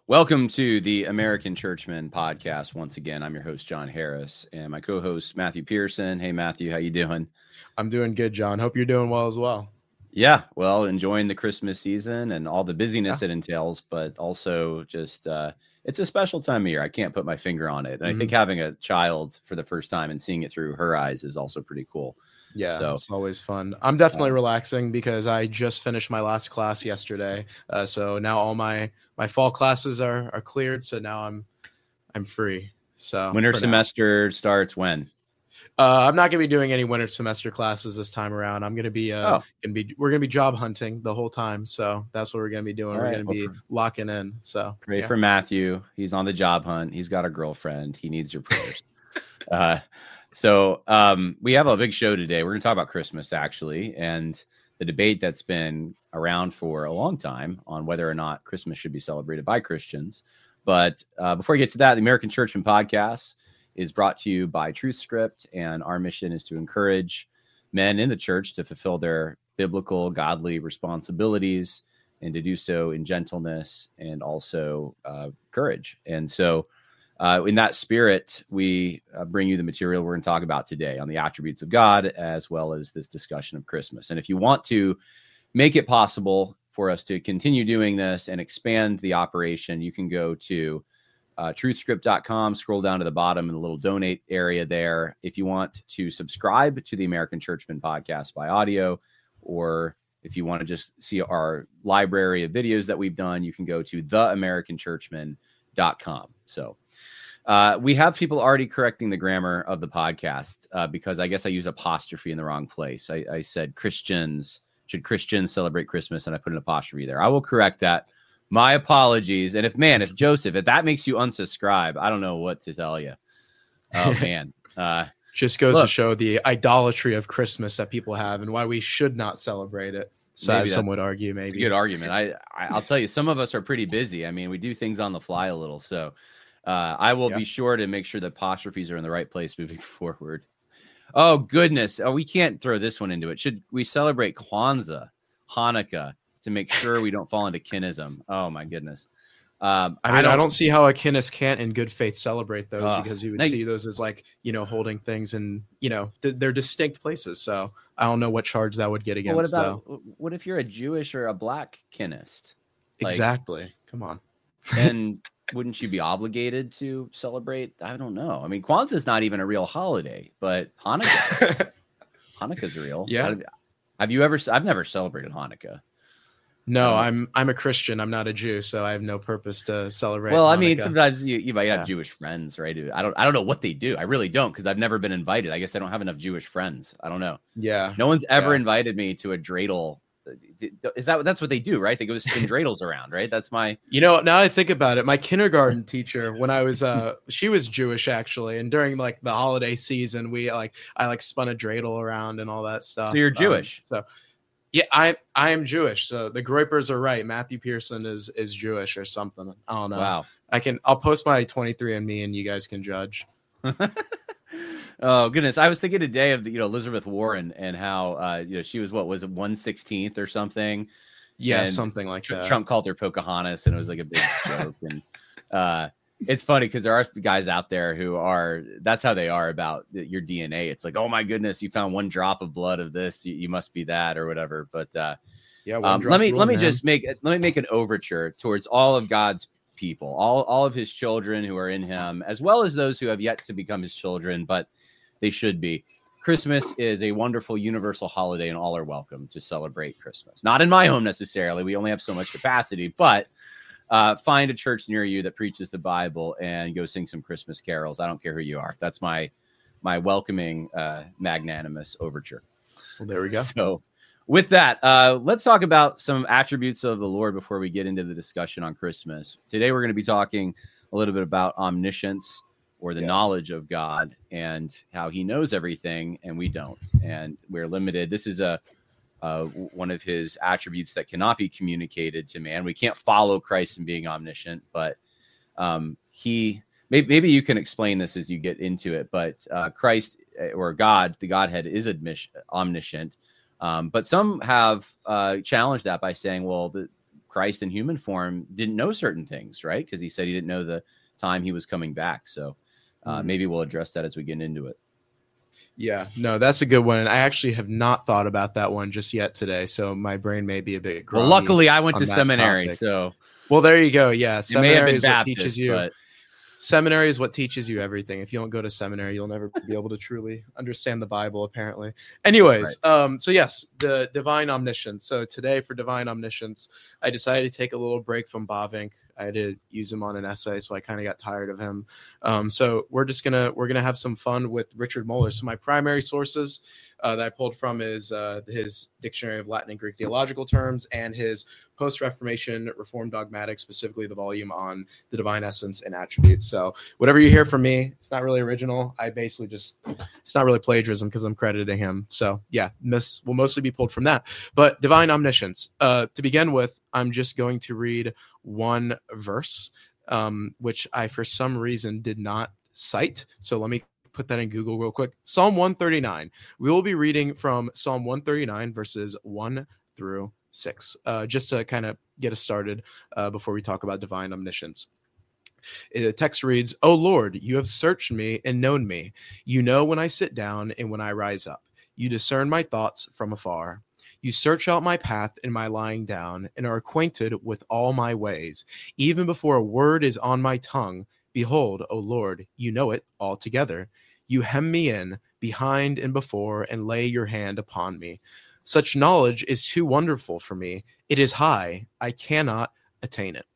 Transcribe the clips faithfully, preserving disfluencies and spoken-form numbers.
Welcome to the American Churchman podcast. Once again, I'm your host, John Harris, and my co-host, Matthew Pearson. Hey, Matthew, how you doing? I'm doing good, John. Hope you're doing well as well. Yeah, well, enjoying the Christmas season and all the busyness Yeah. it entails, but also just uh, it's a special time of year. I can't put my finger on it. And Mhm. I think having a child for the first time and seeing it through her eyes is also pretty cool. Yeah, So, it's always fun. I'm definitely uh, relaxing because I just finished my last class yesterday. Uh, so now all my my fall classes are are cleared. So now I'm I'm free. So winter for now. semester starts when? Uh, I'm not gonna be doing any winter semester classes this time around. I'm gonna be uh Oh. gonna be we're gonna be job hunting the whole time. So that's what we're gonna be doing. All we're right, gonna well, be for- locking in. So Pray yeah. for Matthew. He's on the job hunt. He's got a girlfriend. He needs your prayers. uh, so um, we have a big show today. We're going to talk about Christmas, actually, and the debate that's been around for a long time on whether or not Christmas should be celebrated by Christians. But uh, before we get to that, the American Churchman podcast is brought to you by TruthScript, and our mission is to encourage men in the church to fulfill their biblical, godly responsibilities and to do so in gentleness and also uh, courage. And so uh, in that spirit, we uh, bring you the material we're going to talk about today on the attributes of God, as well as this discussion of Christmas. And if you want to make it possible for us to continue doing this and expand the operation, you can go to uh, truth script dot com, scroll down to the bottom in the little donate area there. If you want to subscribe to the American Churchman podcast by audio, or if you want to just see our library of videos that we've done, you can go to the american churchman dot com. So uh, we have people already correcting the grammar of the podcast uh, because I guess I use apostrophe in the wrong place. I, I said Christians, should Christians celebrate Christmas? And I put an apostrophe there. I will correct that. My apologies. And if, man, if Joseph, if that makes you unsubscribe, I don't know what to tell you. Oh, man. Uh, Just goes Look. to show the idolatry of Christmas that people have and why we should not celebrate it. So Maybe as that- some would argue, It's a maybe. good argument. I, I I'll tell you, some of us are pretty busy. I mean, we do things on the fly a little. So uh, I will Yeah. be sure to make sure the apostrophes are in the right place moving forward. Oh goodness, oh, we can't throw this one into it. Should we celebrate Kwanzaa, Hanukkah to make sure we don't fall into kinism? Oh my goodness. Um, I mean, I don't, see how a Kinnis can't in good faith celebrate those Uh, because you would now- see those as like, you know, holding things in, you know, th- they're distinct places. So I don't know what charge that would get Well, against what though. about what if you're a Jewish or a black kinist? Like, Exactly. Come on. then wouldn't you be obligated to celebrate? I don't know. I mean, Kwanzaa is not even a real holiday, but Hanukkah, Hanukkah's real. Yeah. Have, have you ever? I've never celebrated Hanukkah. No, Um, I'm I'm a Christian. I'm not a Jew, so I have no purpose to celebrate. Well, I mean, Hanukkah. sometimes you, you might have Yeah. Jewish friends, right? I don't. I don't know what they do. I really don't because I've never been invited. I guess I don't have enough Jewish friends. I don't know. yeah. No one's ever Yeah. invited me to a dreidel. Is that that's what they do, right? They go spin dreidels around, right? That's my. You know, now I think about it, my kindergarten teacher, when I was, uh, she was Jewish actually, and during like the holiday season, we like, I like spun a dreidel around and all that stuff. So you're Um, Jewish? so, yeah, I I am Jewish. So the Groypers are right. Matthew Pearson is is Jewish or something. I don't know. Wow. I can. I'll post my twenty-three and me, and you guys can judge. Oh goodness, I was thinking today of the, you know, Elizabeth Warren and how uh, you know, she was, what was it, one sixteenth or something. Yeah, And something like Tr- that. Trump called her Pocahontas, and it was like a big joke. And uh, it's funny because there are guys out there who are, that's how they are about your D N A. It's like, oh my goodness, you found one drop of blood of this, you, you must be that or whatever. But uh, Yeah. one um, drop let me rule, let me man. just make let me make an overture towards all of God's people, all all of His children who are in Him, as well as those who have yet to become His children, but they should be. Christmas is a wonderful universal holiday, and all are welcome to celebrate Christmas. Not in my home necessarily; we only have so much capacity. But uh, find a church near you that preaches the Bible and go sing some Christmas carols. I don't care who you are. That's my my welcoming, uh, magnanimous overture. Well, there we go. So with that, uh, let's talk about some attributes of the Lord before we get into the discussion on Christmas. Today, we're going to be talking a little bit about omniscience, or the Yes. knowledge of God, and how He knows everything and we don't. And we're limited. This is a uh, one of His attributes that cannot be communicated to man. We can't follow Christ in being omniscient, but um, he maybe, maybe you can explain this as you get into it, but uh, Christ or God, the Godhead, is admission, omniscient. Um, but some have uh, challenged that by saying, well, the Christ in human form didn't know certain things, right? Because he said he didn't know the time he was coming back. So uh, mm-hmm. maybe we'll address that as we get into it. Yeah, no, that's a good one. And I actually have not thought about that one just yet today. So my brain may be a bit groggy. Well, luckily I went to seminary. Topic. So, well, there you go. Yeah. It may have seminary been is Baptist, what teaches you. But... Seminary is what teaches you everything. If you don't go to seminary, you'll never be able to truly understand the Bible, apparently. Anyways, right. um, so yes, the divine omniscience. So today for divine omniscience, I decided to take a little break from Bavinck. I had to use him on an essay, so I kind of got tired of him. Um, so we're just gonna we're gonna have some fun with Richard Muller. So my primary sources uh, that I pulled from is uh, his Dictionary of Latin and Greek Theological Terms and his Post-Reformation Reformed Dogmatics, specifically the volume on the divine essence and attributes. So whatever you hear from me, it's not really original. I basically just it's not really plagiarism because I'm crediting him. So yeah, this will mostly be pulled from that. But divine omniscience. Uh, to begin with, I'm just going to read one verse, um, which I, for some reason, did not cite. So let me put that in Google real quick. Psalm one thirty-nine. We will be reading from Psalm one thirty-nine, verses one through six, uh, just to kind of get us started uh, before we talk about divine omniscience. The text reads, "O Lord, you have searched me and known me. You know when I sit down and when I rise up. You discern my thoughts from afar. You search out my path and my lying down, and are acquainted with all my ways. Even before a word is on my tongue, behold, O Lord, you know it altogether. You hem me in, behind and before, and lay your hand upon me. Such knowledge is too wonderful for me. It is high. I cannot attain it."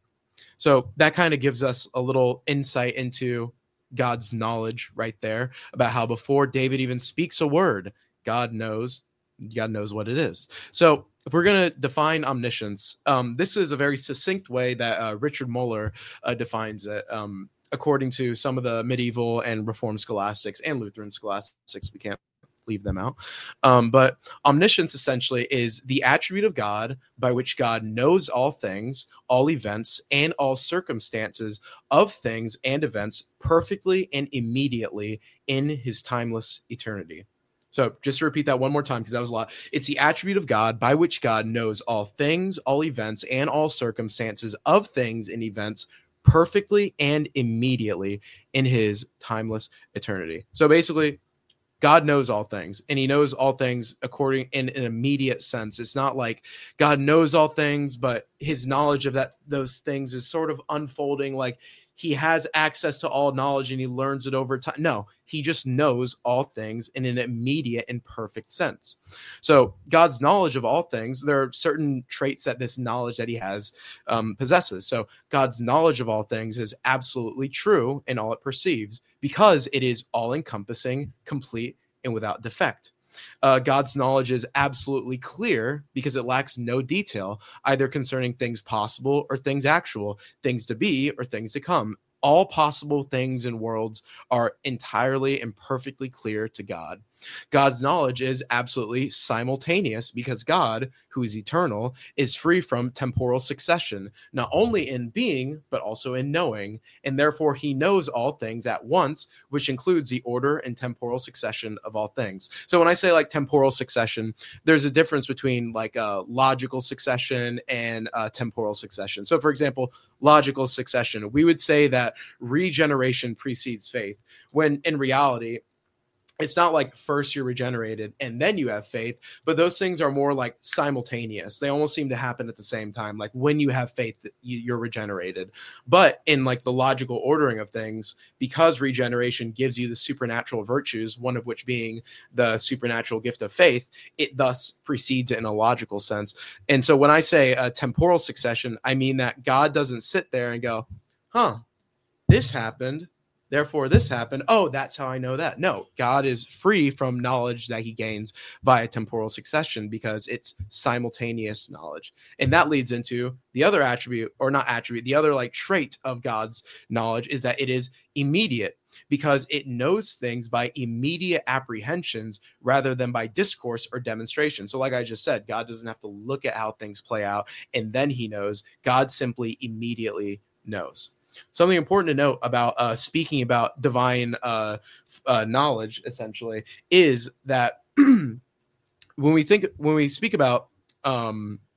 So that kind of gives us a little insight into God's knowledge right there about how before David even speaks a word, God knows God knows what it is. So if we're going to define omniscience, um, this is a very succinct way that uh, Richard Muller uh, defines it, um, according to some of the medieval and Reformed scholastics and Lutheran scholastics. We can't leave them out. Um, but omniscience essentially is the attribute of God by which God knows all things, all events, and all circumstances of things and events perfectly and immediately in his timeless eternity. So just to repeat that one more time, because that was a lot. It's the attribute of God by which God knows all things, all events, and all circumstances of things and events perfectly and immediately in his timeless eternity. So basically, God knows all things, and he knows all things according in an immediate sense. It's not like God knows all things, but his knowledge of that those things is sort of unfolding like he has access to all knowledge and he learns it over time. No, he just knows all things in an immediate and perfect sense. So God's knowledge of all things, there are certain traits that this knowledge that he has um, possesses. So God's knowledge of all things is absolutely true in all it perceives because it is all-encompassing, complete, and without defect. Uh, God's knowledge is absolutely clear because it lacks no detail, either concerning things possible or things actual, things to be or things to come. All possible things and worlds are entirely and perfectly clear to God. God's knowledge is absolutely simultaneous because God, who is eternal, is free from temporal succession, not only in being, but also in knowing, and therefore he knows all things at once, which includes the order and temporal succession of all things. So when I say like temporal succession, there's a difference between like a logical succession and uh, temporal succession. So for example, logical succession, we would say that regeneration precedes faith, when in reality, it's not like first you're regenerated and then you have faith, but those things are more like simultaneous. They almost seem to happen at the same time. Like when you have faith, you're regenerated. But in like the logical ordering of things, because regeneration gives you the supernatural virtues, one of which being the supernatural gift of faith, it thus precedes it in a logical sense. And so when I say a temporal succession, I mean that God doesn't sit there and go, huh, this happened, therefore this happened. Oh, that's how I know that. No, God is free from knowledge that he gains via temporal succession because it's simultaneous knowledge. And that leads into the other attribute, or not attribute, the other like trait of God's knowledge is that it is immediate because it knows things by immediate apprehensions rather than by discourse or demonstration. So like I just said, God doesn't have to look at how things play out and then he knows. God simply immediately knows. Something important to note about uh, speaking about divine uh, uh, knowledge, essentially, is that when we think when we speak about um,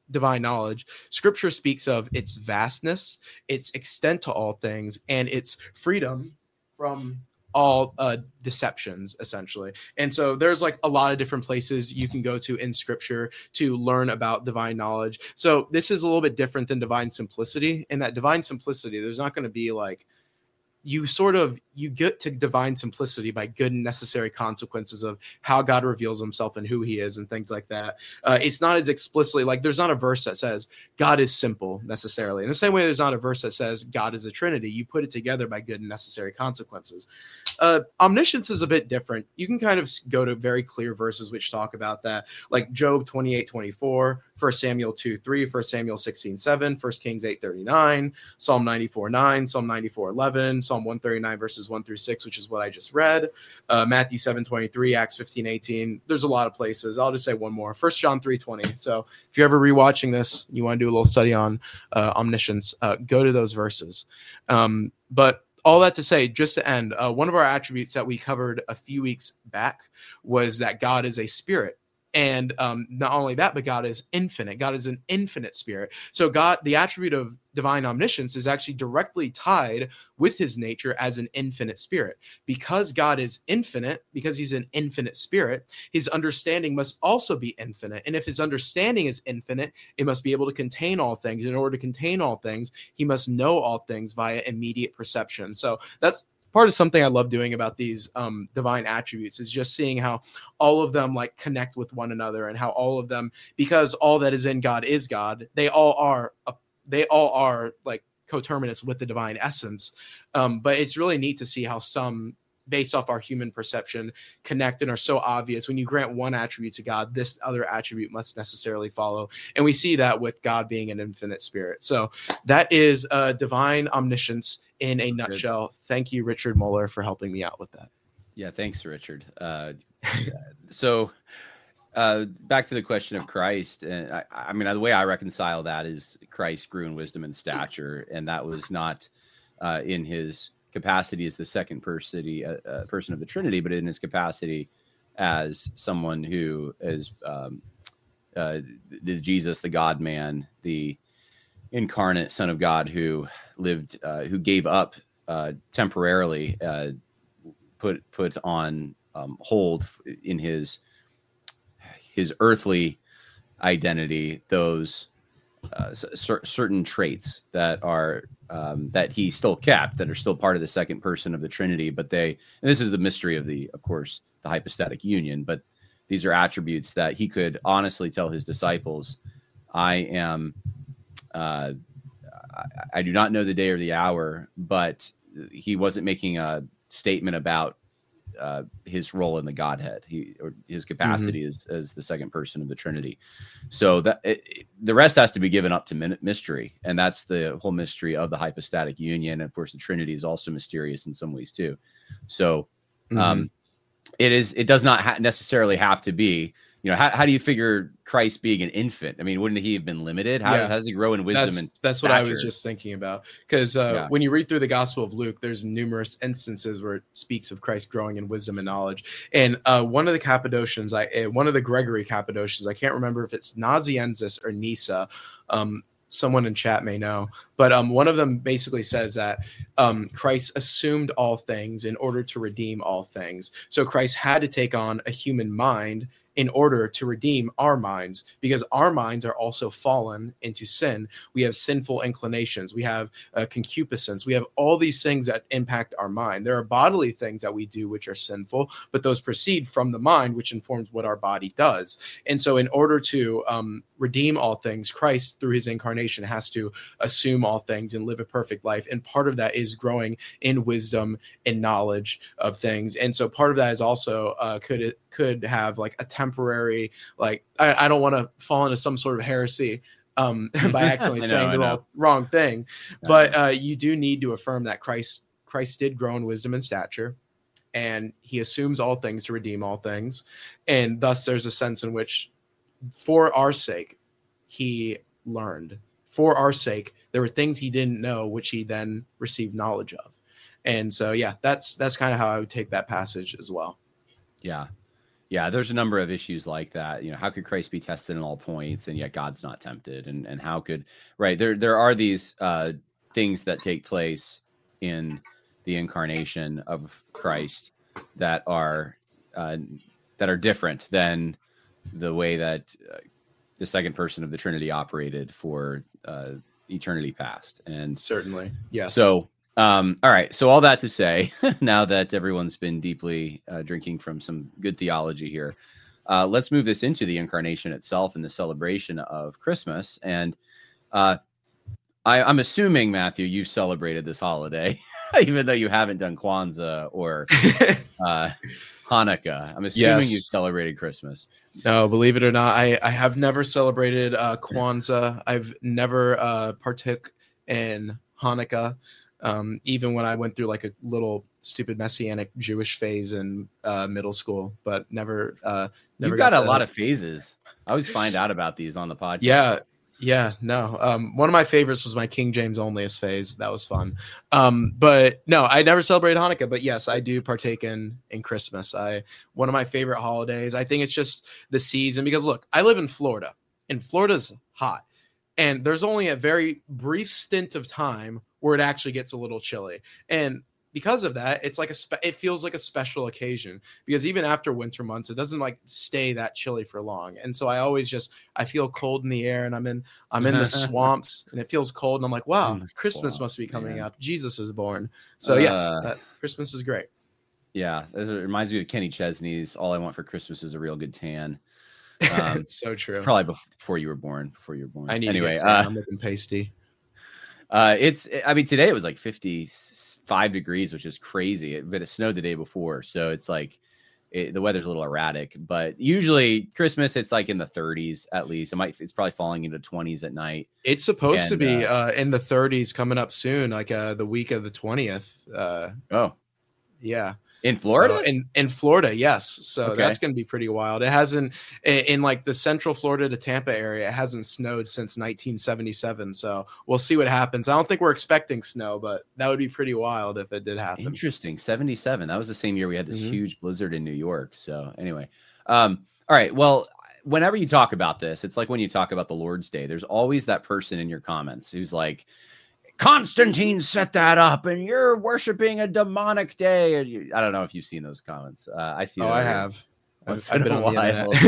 divine knowledge, scripture speaks of its vastness, its extent to all things, and its freedom from all uh, deceptions, essentially. And so there's like a lot of different places you can go to in scripture to learn about divine knowledge. So this is a little bit different than divine simplicity. In that divine simplicity, there's not going to be like, you sort of, you get to divine simplicity by good and necessary consequences of how God reveals himself and who he is and things like that. Uh, it's not as explicitly, like there's not a verse that says God is simple necessarily. In the same way, there's not a verse that says God is a Trinity. You put it together by good and necessary consequences. Uh, omniscience is a bit different. You can kind of go to very clear verses which talk about that, like Job twenty-eight twenty-four, First Samuel two three, First Samuel sixteen seven, First Kings eight thirty-nine, Psalm ninety-four nine, Psalm ninety-four eleven, Psalm one thirty-nine verses one through six, which is what I just read, uh, Matthew seven twenty-three, Acts fifteen eighteen. There's a lot of places. I'll just say one more. First John three twenty. So if you're ever rewatching this, you want to do a little study on uh, omniscience, uh, go to those verses. Um, but all that to say, just to end, uh, one of our attributes that we covered a few weeks back was that God is a spirit. And um, not only that, but God is infinite. God is an infinite spirit. So God, the attribute of divine omniscience is actually directly tied with his nature as an infinite spirit. Because God is infinite, because he's an infinite spirit, his understanding must also be infinite. And if his understanding is infinite, it must be able to contain all things. In order to contain all things, he must know all things via immediate perception. So that's part of something I love doing about these um, divine attributes, is just seeing how all of them like connect with one another, and how all of them, because all that is in God is God, they all are, uh, they all are like coterminous with the divine essence. Um, but it's really neat to see how some, based off our human perception, connect and are so obvious. When you grant one attribute to God, this other attribute must necessarily follow. And we see that with God being an infinite spirit. So that is uh, divine omniscience in a nutshell. Good. Thank you, Richard Muller, for helping me out with that. Yeah, thanks, Richard. Uh, so uh, back to the question of Christ. And I, I mean, the way I reconcile that is Christ grew in wisdom and stature, and that was not uh, in his capacity as the second person, uh, uh, person of the Trinity, but in his capacity as someone who is um, uh, the Jesus, the God man, the incarnate Son of God, who lived, uh, who gave up uh, temporarily, uh, put put on um, hold in his his earthly identity those uh, c- certain traits that are um, that he still kept, that are still part of the second person of the Trinity. But they, and this is the mystery of the, of course, the hypostatic union. But these are attributes that he could honestly tell his disciples, "I am." Uh, I, I do not know the day or the hour, but he wasn't making a statement about uh, his role in the Godhead, he or his capacity mm-hmm. as as the second person of the Trinity. So that it, it, the rest has to be given up to min- mystery, and that's the whole mystery of the hypostatic union. And of course, the Trinity is also mysterious in some ways too. So mm-hmm. um, it is. It does not ha- necessarily have to be. You know, how, how do you figure Christ being an infant? I mean, wouldn't he have been limited? How, yeah. how does he grow in wisdom? That's, and that's what I was just thinking about. Because uh, yeah. when you read through the Gospel of Luke, there's numerous instances where it speaks of Christ growing in wisdom and knowledge. And uh, one of the Cappadocians, I uh, one of the Gregory Cappadocians, I can't remember if it's Nazianzus or Nyssa. Um, someone in chat may know, but um, one of them basically says that um, Christ assumed all things in order to redeem all things. So Christ had to take on a human mind in order to redeem our minds, because our minds are also fallen into sin. We have sinful inclinations. We have uh, concupiscence. We have all these things that impact our mind. There are bodily things that we do which are sinful, but those proceed from the mind, which informs what our body does. And so in order to um, redeem all things, Christ, through his incarnation, has to assume all things and live a perfect life. And part of that is growing in wisdom and knowledge of things. And so part of that is also uh, could could have like a temporary, like, I, I don't want to fall into some sort of heresy um, by accidentally know, saying the wrong, wrong thing. But uh, you do need to affirm that Christ, Christ did grow in wisdom and stature, and he assumes all things to redeem all things. And thus there's a sense in which, for our sake, he learned. For our sake, there were things he didn't know, which he then received knowledge of. And so, yeah, that's that's kind of how I would take that passage as well. Yeah. Yeah, there's a number of issues like that. You know, how could Christ be tested in all points and yet God's not tempted? And and how could right there there are these uh, things that take place in the incarnation of Christ that are uh, that are different than the way that uh, the second person of the Trinity operated for uh, eternity past. And certainly, yes. So. Um, all right. So all that to say, now that everyone's been deeply uh, drinking from some good theology here, uh, let's move this into the incarnation itself and the celebration of Christmas. And uh, I, I'm assuming, Matthew, you celebrated this holiday, even though you haven't done Kwanzaa or uh, Hanukkah. I'm assuming Yes. you celebrated Christmas. No, believe it or not, I, I have never celebrated uh, Kwanzaa. I've never uh, partook in Hanukkah. Um, even when I went through like a little stupid messianic Jewish phase in uh, middle school, but never, uh, never You've got, got a to... lot of phases. I always find out about these on the podcast. Yeah. Yeah, no. Um, one of my favorites was my King James onlyist phase. That was fun. Um, but no, I never celebrate Hanukkah, but yes, I do partake in, in Christmas. I, one of my favorite holidays. I think it's just the season because look, I live in Florida and Florida's hot. And there's only a very brief stint of time where it actually gets a little chilly. And because of that, it's like a spe- it feels like a special occasion because even after winter months, it doesn't like stay that chilly for long. And so I always just I feel cold in the air and I'm in I'm in the swamps and it feels cold and I'm like, wow, Christmas swamp, must be coming man. up. Jesus is born. So uh, yes, uh, Christmas is great. Yeah, it reminds me of Kenny Chesney's "All I Want for Christmas is a Real Good Tan." Um, so true. Probably before you were born. Before you were born. I need anyway. To get uh, I'm looking pasty. Uh, it's. I mean, today it was like fifty-five degrees, which is crazy. It, but it snowed the day before, so it's like it, the weather's a little erratic. But usually Christmas, it's like in the thirties at least. It might. It's probably falling into twenties at night. It's supposed and, to be uh, uh, in the thirties coming up soon, like uh, the week of the twentieth. Uh, oh, yeah. In Florida? So in, in Florida, yes. So okay. That's going to be pretty wild. It hasn't in, in like the central Florida to Tampa area. It hasn't snowed since nineteen seventy-seven. So we'll see what happens. I don't think we're expecting snow, but that would be pretty wild if it did happen. Interesting. seventy-seven. That was the same year we had this mm-hmm. huge blizzard in New York. So anyway, um, all right. Well, whenever you talk about this, it's like when you talk about the Lord's Day, there's always that person in your comments who's like, Constantine set that up and you're worshiping a demonic day. I don't know if you've seen those comments. Uh, I see. Oh, I have. Once I've been on the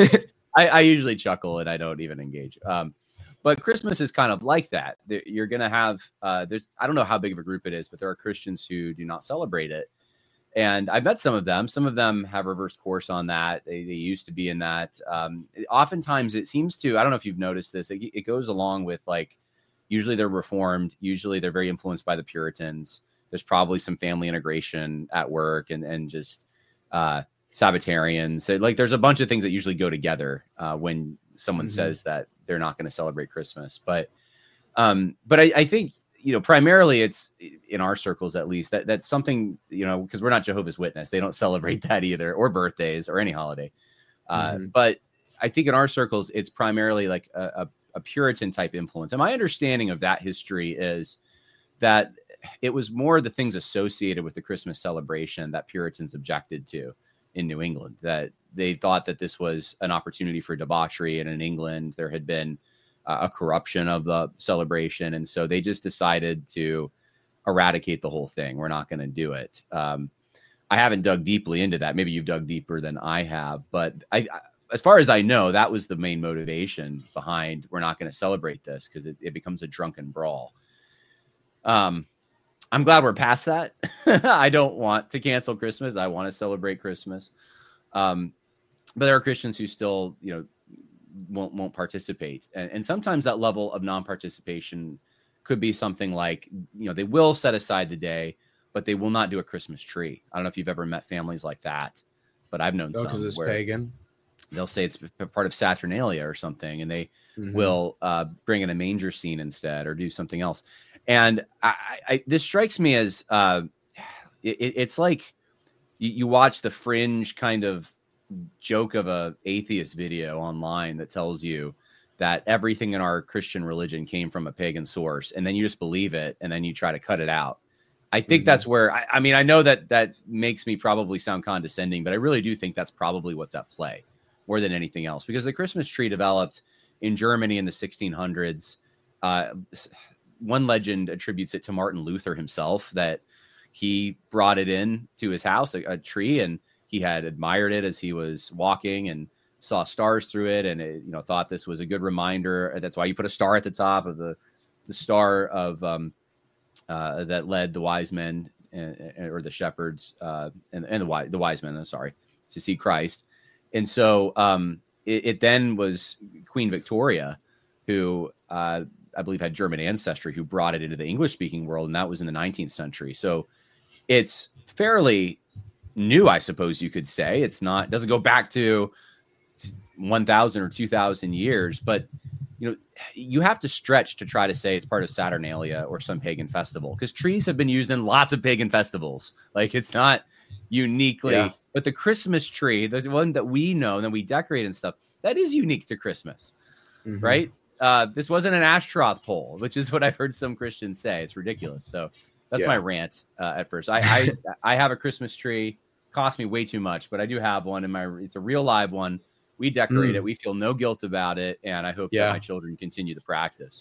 I, I usually chuckle and I don't even engage. Um, but Christmas is kind of like that. You're going to have, uh, there's, I don't know how big of a group it is, but there are Christians who do not celebrate it. And I've met some of them. Some of them have reversed course on that. They, they used to be in that. Um, oftentimes it seems to, I don't know if you've noticed this, it, it goes along with like, usually they're Reformed. Usually they're very influenced by the Puritans. There's probably some family integration at work and, and just uh, Sabbatarians. So, like there's a bunch of things that usually go together uh, when someone mm-hmm. says that they're not going to celebrate Christmas. But um, but I, I think, you know, primarily it's in our circles, at least, that that's something, you know, because we're not Jehovah's Witness. They don't celebrate that either, or birthdays or any holiday. Uh, mm-hmm. But I think in our circles, it's primarily like a, a a Puritan type influence. And my understanding of that history is that it was more the things associated with the Christmas celebration that Puritans objected to in New England, that they thought that this was an opportunity for debauchery. And in England, there had been uh, a corruption of the celebration. And so they just decided to eradicate the whole thing. We're not going to do it. Um, I haven't dug deeply into that. Maybe you've dug deeper than I have, but I, I as far as I know, that was the main motivation behind we're not going to celebrate this because it, it becomes a drunken brawl. Um, I'm glad we're past that. I don't want to cancel Christmas. I want to celebrate Christmas. Um, but there are Christians who still, you know, won't won't participate. And, and sometimes that level of non-participation could be something like, you know, they will set aside the day, but they will not do a Christmas tree. I don't know if you've ever met families like that, but I've known oh, some. Because it's where, pagan. They'll say it's part of Saturnalia or something, and they mm-hmm. will uh, bring in a manger scene instead or do something else. And I, I, this strikes me as uh, it, it's like you, you watch the fringe kind of joke of a atheist video online that tells you that everything in our Christian religion came from a pagan source, and then you just believe it, and then you try to cut it out. I think Mhm. that's where, I, I mean, I know that that makes me probably sound condescending, but I really do think that's probably what's at play more than anything else, because the Christmas tree developed in Germany in the sixteen hundreds. Uh, one legend attributes it to Martin Luther himself, that he brought it in to his house, a, a tree, and he had admired it as he was walking and saw stars through it, and it, you know, thought this was a good reminder. That's why you put a star at the top of the the star of um, uh, that led the wise men and, or the shepherds uh, and, and the wise the wise men. I'm sorry, to see Christ. And so um, it, it then was Queen Victoria, who uh, I believe had German ancestry, who brought it into the English speaking world, and that was in the nineteenth century. So it's fairly new, I suppose you could say. It's not, doesn't go back to one thousand or two thousand years, but you know, you have to stretch to try to say it's part of Saturnalia or some pagan festival, because trees have been used in lots of pagan festivals. Like, it's not uniquely, yeah. But the Christmas tree, the one that we know and that we decorate and stuff, that is unique to Christmas, mm-hmm. right? Uh, this wasn't an Ashtaroth pole, which is what I've heard some Christians say. It's ridiculous. So that's yeah. my rant uh, at first. I, I I have a Christmas tree. Cost me way too much, but I do have one in my. It's a real live one. We decorate mm. it. We feel no guilt about it, and I hope yeah. that my children continue the practice.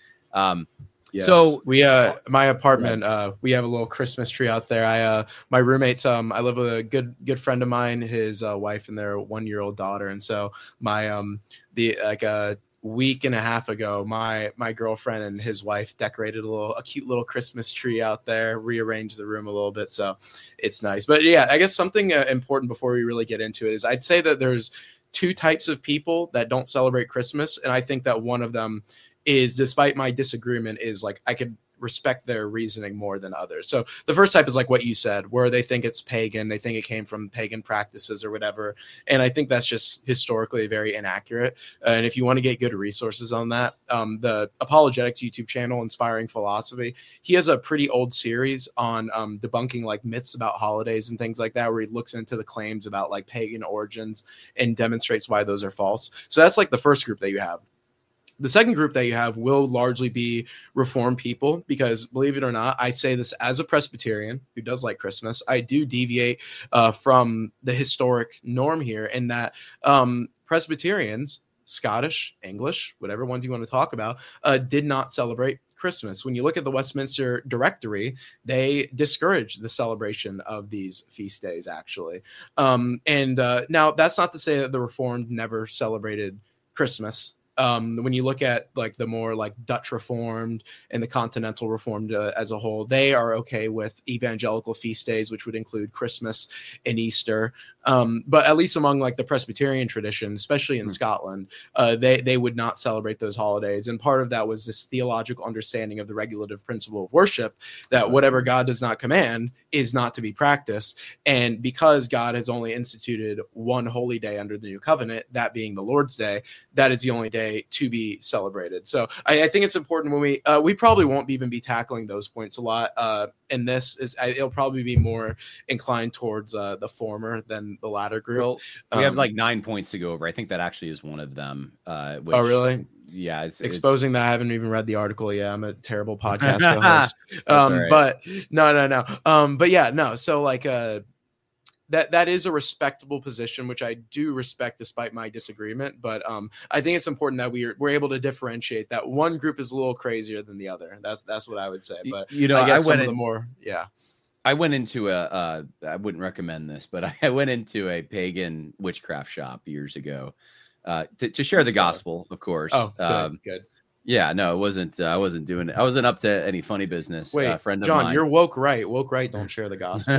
Um, yes. So we, uh, my apartment, uh, we have a little Christmas tree out there. I, uh, my roommates, um, I live with a good, good friend of mine, his uh, wife and their one-year-old daughter, and so my, um, the like a week and a half ago, my my girlfriend and his wife decorated a little, a cute little Christmas tree out there, rearranged the room a little bit, so it's nice. But yeah, I guess something uh, important before we really get into it is I'd say that there's two types of people that don't celebrate Christmas. And I think that one of them is, despite my disagreement, is like, I could respect their reasoning more than others. So the first type is like what you said, where they think it's pagan. They think it came from pagan practices or whatever. And I think that's just historically very inaccurate. Uh, and if you want to get good resources on that, um, the Apologetics YouTube channel, Inspiring Philosophy, he has a pretty old series on um, debunking like myths about holidays and things like that, where he looks into the claims about like pagan origins and demonstrates why those are false. So that's like the first group that you have. The second group that you have will largely be Reformed people, because believe it or not, I say this as a Presbyterian who does like Christmas. I do deviate uh, from the historic norm here in that um, Presbyterians, Scottish, English, whatever ones you want to talk about, uh, did not celebrate Christmas. When you look at the Westminster Directory, they discourage the celebration of these feast days, actually. Um, and uh, now that's not to say that the Reformed never celebrated Christmas. Um, when you look at like the more like Dutch Reformed and the Continental Reformed uh, as a whole, they are okay with evangelical feast days, which would include Christmas and Easter. Um, but at least among like the Presbyterian tradition, especially in mm. Scotland, uh, they they would not celebrate those holidays. And part of that was this theological understanding of the regulative principle of worship, that whatever God does not command is not to be practiced. And because God has only instituted one holy day under the new covenant, that being the Lord's Day, that is the only day to be celebrated. So I, I think it's important when we uh, we probably won't even be tackling those points a lot. Uh, and this is it'll probably be more inclined towards uh, the former than the latter group. Well, we um, have like nine points to go over. I think that actually is one of them. Uh, which, oh, really? Yeah. It's, Exposing it's... that I haven't even read the article. Yeah, I'm a terrible podcast co-host. um, right. But no, no, no. Um, but yeah, no. So like uh, that that is a respectable position, which I do respect despite my disagreement. But um, I think it's important that we're we're able to differentiate that one group is a little crazier than the other. That's that's what I would say. But you know, I guess I some went of in, the more, yeah. I went into a. Uh, I wouldn't recommend this, but I went into a pagan witchcraft shop years ago uh, to, to share the gospel, of course. Oh, good, um, good. Yeah, no, it wasn't. Uh, I wasn't doing it. I wasn't up to any funny business. Wait, uh, friend of John, mine. you're woke, right? Woke, right? Don't share the gospel.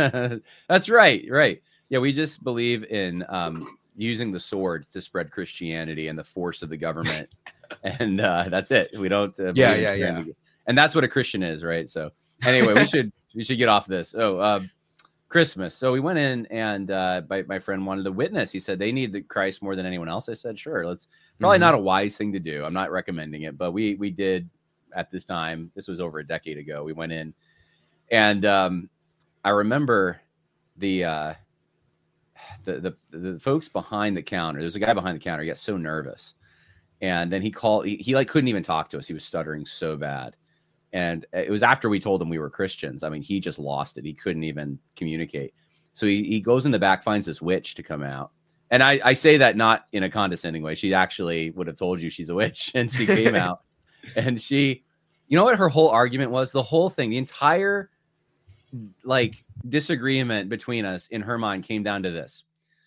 That's right, right. Yeah, we just believe in um, using the sword to spread Christianity and the force of the government, and uh, that's it. We don't. Uh, yeah, yeah, yeah. And that's what a Christian is, right? So anyway, we should we should get off this. Oh, uh, Christmas. So we went in, and uh, my, my friend wanted to witness. He said they need the Christ more than anyone else. I said, sure. Let's probably mm-hmm. not a wise thing to do. I'm not recommending it, but we we did at this time. This was over a decade ago. We went in, and um, I remember the, uh, the the the folks behind the counter. There's a guy behind the counter. He got so nervous, and then he called. He, he like couldn't even talk to us. He was stuttering so bad. And it was after we told him we were Christians. I mean, he just lost it. He couldn't even communicate. So he, he goes in the back, finds this witch to come out. And I, I say that not in a condescending way. She actually would have told you she's a witch. And she came out and she, you know what her whole argument was? The whole thing, the entire like disagreement between us in her mind came down to this.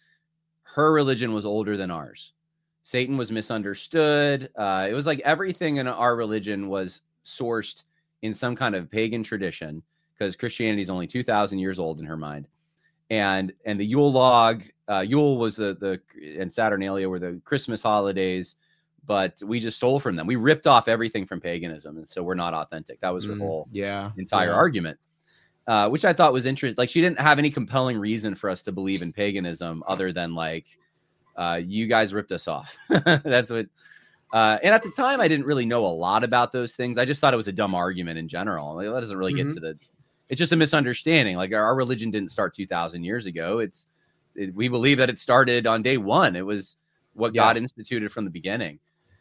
Her religion was older than ours. Satan was misunderstood. Uh, it was like everything in our religion was sourced in some kind of pagan tradition, because Christianity is only two thousand years old in her mind. And and the Yule log, uh, Yule was the, the and Saturnalia were the Christmas holidays, but we just stole from them. We ripped off everything from paganism. And so we're not authentic. That was her mm, whole yeah, entire yeah. argument, uh, which I thought was interesting. Like she didn't have any compelling reason for us to believe in paganism other than like, uh, you guys ripped us off. That's what. Uh, and at the time, I didn't really know a lot about those things. I just thought it was a dumb argument in general. Like, that doesn't really mm-hmm. get to the. It's just a misunderstanding. Like our, our religion didn't start two thousand years ago. It's it, we believe that it started on day one. It was what yeah. God instituted from the beginning.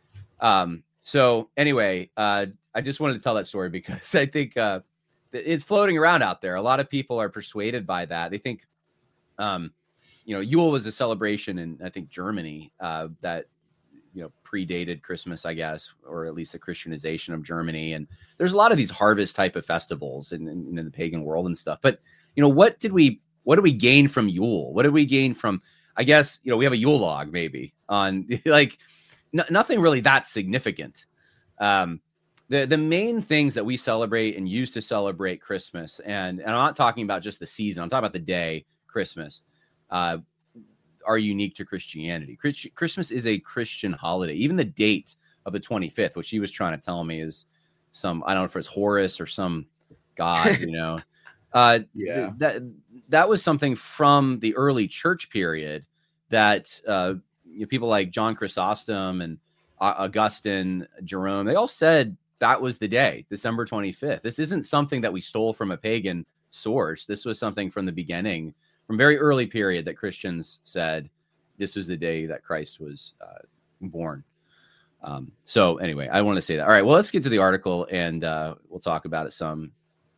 Um. So anyway, uh, I just wanted to tell that story because I think uh, it's floating around out there. A lot of people are persuaded by that. They think, um, you know, Yule was a celebration in I think Germany uh, that. you know, predated Christmas, I guess, or at least the Christianization of Germany. And there's a lot of these harvest type of festivals in, in, in the pagan world and stuff. But, you know, what did we, what did we gain from Yule? What did we gain from, I guess, you know, we have a Yule log maybe on like n- nothing really that significant. Um, the, the main things that we celebrate and use to celebrate Christmas, and, and I'm not talking about just the season, I'm talking about the day, Christmas, uh, are unique to Christianity. Christ- Christmas is a Christian holiday. Even the date of the twenty-fifth, which he was trying to tell me is some, I don't know if it's Horus or some god, you know. Uh, yeah. Th- that that was something from the early church period that uh, you know, people like John Chrysostom and uh, Augustine, Jerome, they all said that was the day, December twenty-fifth. This isn't something that we stole from a pagan source. This was something from the beginning, from very early period, that Christians said this was the day that Christ was uh, born. Um, so anyway, I want to say that. All right, well, let's get to the article and uh, we'll talk about it some.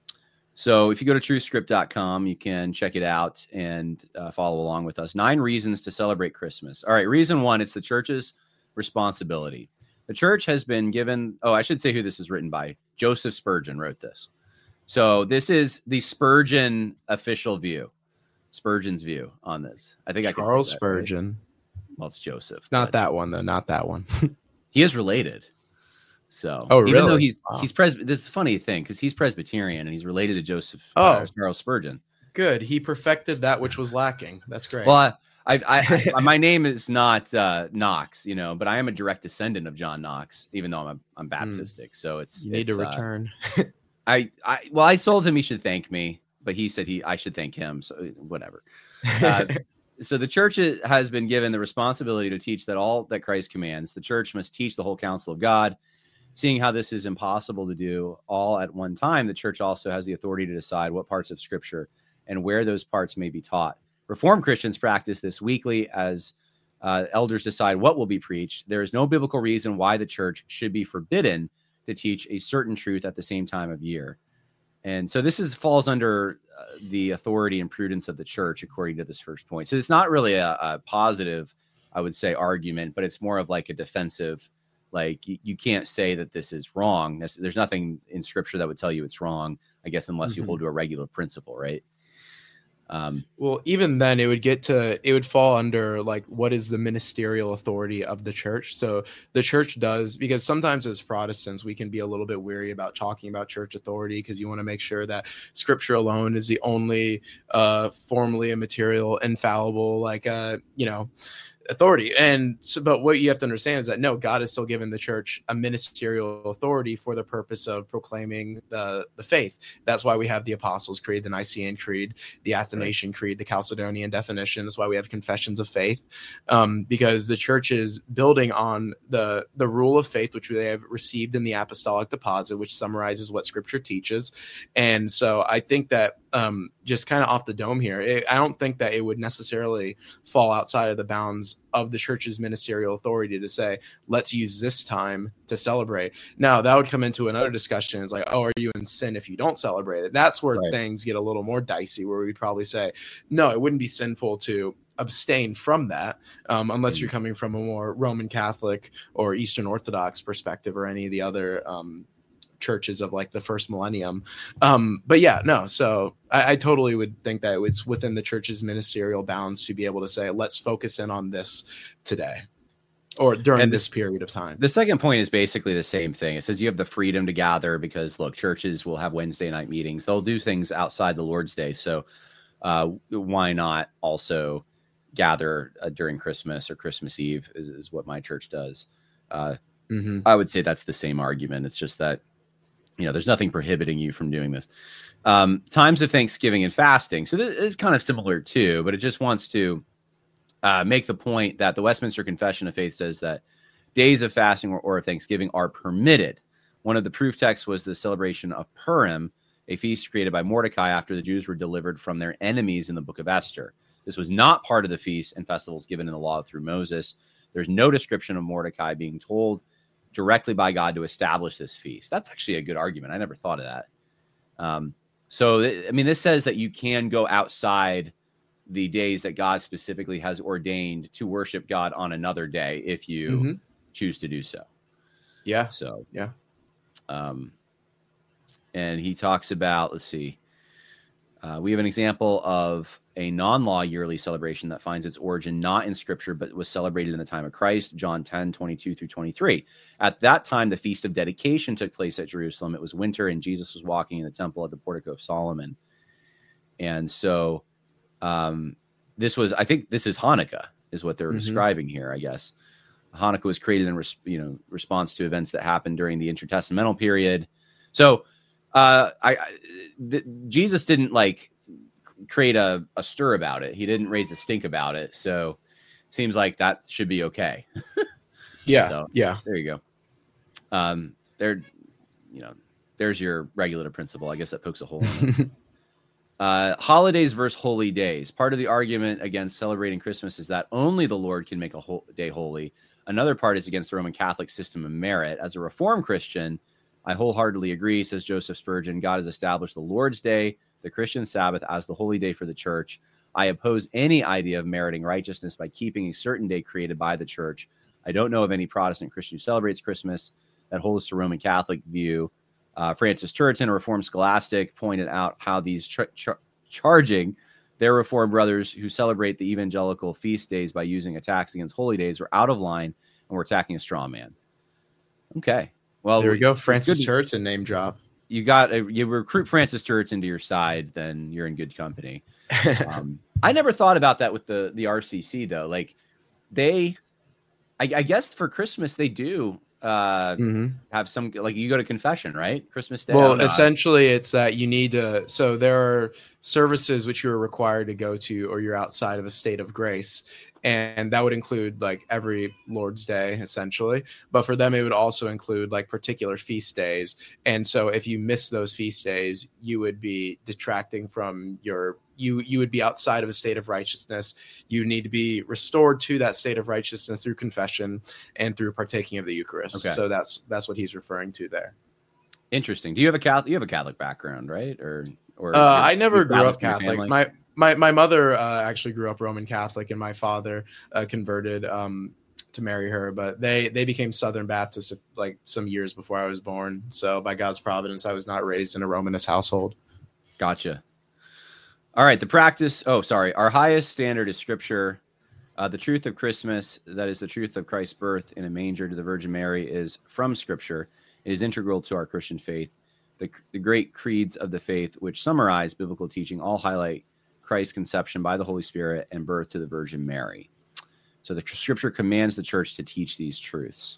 So if you go to true script dot com, you can check it out and uh, follow along with us. Nine reasons to celebrate Christmas. All right, reason one, it's the church's responsibility. The church has been given, oh, I should say who this is written by. Joseph Spurgeon wrote this. So this is the Spurgeon official view. Spurgeon's view on this. I think Charles I can Charles Spurgeon. Right? Well, it's Joseph. Not that one though. Not that one. He is related. So, oh, really? Even though he's wow. he's pres. This is a funny thing because he's Presbyterian and he's related to Joseph. Oh, uh, Charles Spurgeon. Good. He perfected that which was lacking. That's great. Well, I, I, I, I my name is not uh, Knox, you know, but I am a direct descendant of John Knox, even though I'm a, I'm Baptistic. Mm. So it's you need it's, to return. Uh, I I well, I told him he should thank me. But he said he I should thank him. So whatever. Uh, so the church has been given the responsibility to teach that all that Christ commands. The church must teach the whole counsel of God. Seeing how this is impossible to do all at one time, the church also has the authority to decide what parts of Scripture and where those parts may be taught. Reformed Christians practice this weekly as uh, elders decide what will be preached. There is no biblical reason why the church should be forbidden to teach a certain truth at the same time of year. And so this is falls under uh, the authority and prudence of the church, according to this first point. So it's not really a, a positive, I would say, argument, but it's more of like a defensive, like you, you can't say that this is wrong. There's, there's nothing in Scripture that would tell you it's wrong, I guess, unless mm-hmm. you hold to a regular principle, right? Um, well, even then it would get to, it would fall under like, what is the ministerial authority of the church? So the church does, because sometimes as Protestants, we can be a little bit weary about talking about church authority because you want to make sure that Scripture alone is the only uh, formally immaterial, infallible, like, uh, you know, authority. And so, but what you have to understand is that no, God has still given the church a ministerial authority for the purpose of proclaiming the, the faith. That's why we have the Apostles' Creed, the Nicene Creed, the Athanasian Creed, the Chalcedonian definition. That's why we have confessions of faith, um, because the church is building on the, the rule of faith, which they have received in the apostolic deposit, which summarizes what Scripture teaches. And so I think that um, just kind of off the dome here. It, I don't think that it would necessarily fall outside of the bounds of the church's ministerial authority to say, let's use this time to celebrate. Now, that would come into another discussion. It's like, oh, are you in sin if you don't celebrate it? That's where Right. things get a little more dicey, where we'd probably say, no, it wouldn't be sinful to abstain from that, um, unless you're coming from a more Roman Catholic or Eastern Orthodox perspective, or any of the other um, churches of like the first millennium. Um, but yeah, no. So I, I totally would think that it's within the church's ministerial bounds to be able to say, let's focus in on this today or during And this this- period of time. The second point is basically the same thing. It says you have the freedom to gather because, look, churches will have Wednesday night meetings. They'll do things outside the Lord's Day. So uh, why not also gather uh, during Christmas or Christmas Eve is, is what my church does. Uh, Mm-hmm. I would say that's the same argument. It's just that, you know, there's nothing prohibiting you from doing this. Um, times of Thanksgiving and fasting. So this is kind of similar too, but it just wants to uh, make the point that the Westminster Confession of Faith says that days of fasting or, or of Thanksgiving are permitted. One of the proof texts was the celebration of Purim, a feast created by Mordecai after the Jews were delivered from their enemies in the book of Esther. This was not part of the feast and festivals given in the law through Moses. There's no description of Mordecai being told directly by God to establish this feast. That's actually a good argument. I never thought of that. Um, so, th- I mean, this says that you can go outside the days that God specifically has ordained to worship God on another day if you Mm-hmm. choose to do so. Yeah. So, Yeah. Um, and he talks about, let's see, uh, we have an example of a non-law yearly celebration that finds its origin not in Scripture, but was celebrated in the time of Christ, John ten, twenty-two through twenty-three. At that time, the Feast of Dedication took place at Jerusalem. It was winter, and Jesus was walking in the temple at the Portico of Solomon. And so um, this was, I think this is Hanukkah, is what they're Mhm. describing here, I guess. Hanukkah was created in res- you know response to events that happened during the intertestamental period. So uh, I, I th- Jesus didn't like create a, a stir about it. He didn't raise a stink about it. So seems like that should be okay. Yeah. So, yeah. There you go. Um, there, you know, there's your regulative principle. I guess that pokes a hole in it. Uh, holidays versus holy days. Part of the argument against celebrating Christmas is that only the Lord can make a whole day holy. Another part is against the Roman Catholic system of merit. As a Reformed Christian, I wholeheartedly agree, says Joseph Spurgeon. God has established the Lord's Day, the Christian Sabbath, as the holy day for the church. I oppose any idea of meriting righteousness by keeping a certain day created by the church. I don't know of any Protestant Christian who celebrates Christmas that holds to Roman Catholic view. Uh, Francis Turretin, a Reformed scholastic, pointed out how these ch- ch- charging their Reformed brothers who celebrate the evangelical feast days by using attacks against holy days were out of line and were attacking a straw man. Okay. Well, There we go. it's Francis good- Turretin name drop. You got a, you recruit Francis Turretin to your side, then you're in good company. Um, I never thought about that with the the R C C though. Like they, I, I guess for Christmas they do uh, hmm have some, like you go to confession, right? Christmas Day. I don't Well, know. essentially, it's that you need to. So there are services which you're required to go to, or you're outside of a state of grace, and that would include like every Lord's Day, essentially. But for them, it would also include like particular feast days. And so, if you miss those feast days, you would be detracting from your. You you would be outside of a state of righteousness. You need to be restored to that state of righteousness through confession and through partaking of the Eucharist. Okay. So that's that's what he's referring to there. Interesting. Do you have a Catholic? You have a Catholic background, right? Or or Uh, you're- I never you're grew up in your Catholic. family? My my my mother uh, actually grew up Roman Catholic, and my father uh, converted um, to marry her. But they they became Southern Baptist like some years before I was born. So by God's providence, I was not raised in a Romanist household. Gotcha. All right. The practice. Oh, sorry. Our highest standard is Scripture. Uh, the truth of Christmas, that is the truth of Christ's birth in a manger to the Virgin Mary, is from Scripture. It is integral to our Christian faith. The, the great creeds of the faith, which summarize biblical teaching, all highlight Christ's conception by the Holy Spirit and birth to the Virgin Mary. So the Scripture commands the church to teach these truths.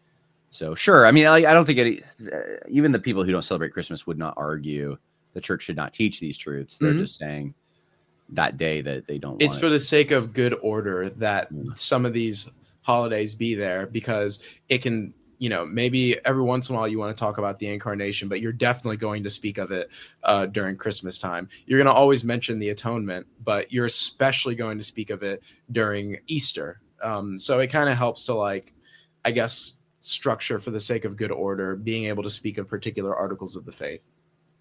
So sure, I mean, I, I don't think any, uh, even the people who don't celebrate Christmas would not argue the church should not teach these truths. They're Mhm. just saying that day that they don't It's want for it. the sake of good order that Yeah. some of these holidays be there, because it can you know, maybe every once in a while you want to talk about the incarnation, but you're definitely going to speak of it uh, during Christmas time. You're going to always mention the atonement, but you're especially going to speak of it during Easter. Um, so it kind of helps to, like, I guess, structure for the sake of good order, being able to speak of particular articles of the faith.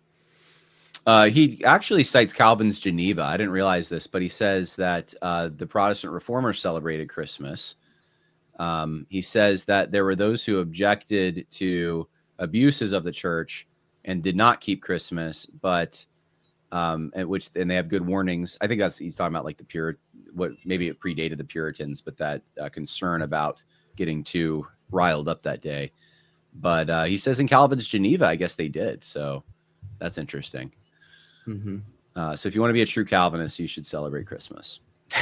Uh, he actually cites Calvin's Geneva. I didn't realize this, but he says that uh, the Protestant reformers celebrated Christmas. Um, he says that there were those who objected to abuses of the church and did not keep Christmas, but um, and which and they have good warnings. I think that's he's talking about like the pure, what maybe it predated the Puritans, but that uh, concern about getting too riled up that day. But uh, he says in Calvin's Geneva, I guess they did. So that's interesting. Mm-hmm. Uh, so if you want to be a true Calvinist, you should celebrate Christmas.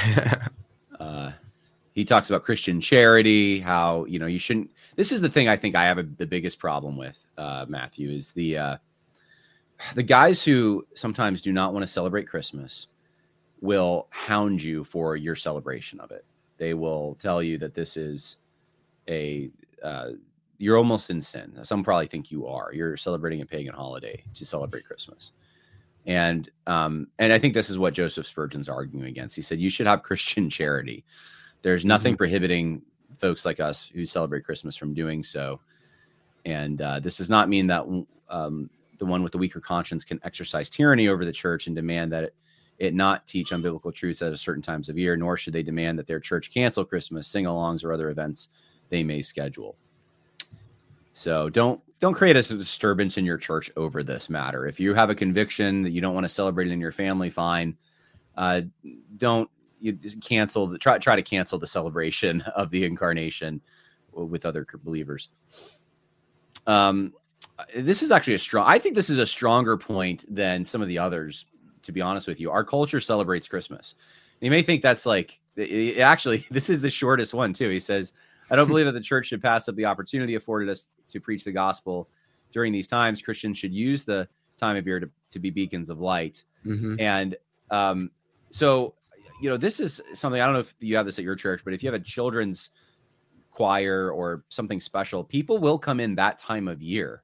uh, he talks about Christian charity, how, you know, you shouldn't, this is the thing I think I have a, the biggest problem with, uh, Matthew, is the, uh, the guys who sometimes do not want to celebrate Christmas will hound you for your celebration of it. They will tell you that this is a, uh, you're almost in sin. Some probably think you are. You're celebrating a pagan holiday to celebrate Christmas. And um, and I think this is what Joseph Spurgeon's arguing against. He said, you should have Christian charity. There's nothing mm-hmm. prohibiting folks like us who celebrate Christmas from doing so. And uh, this does not mean that um, the one with the weaker conscience can exercise tyranny over the church and demand that it, it not teach unbiblical truths at a certain times of year, nor should they demand that their church cancel Christmas, sing-alongs, or other events they may schedule. So don't don't create a disturbance in your church over this matter. If you have a conviction that you don't want to celebrate it in your family, fine. Uh, don't you just cancel the try try to cancel the celebration of the incarnation with other believers. Um, this is actually a strong. I think this is a stronger point than some of the others. To be honest with you, our culture celebrates Christmas. You may think that's like it, actually this is the shortest one too. He says, I don't believe that the church should pass up the opportunity afforded us to preach the gospel during these times. Christians should use the time of year to, to be beacons of light. Mm-hmm. And um, so, you know, this is something, I don't know if you have this at your church, but if you have a children's choir or something special, people will come in that time of year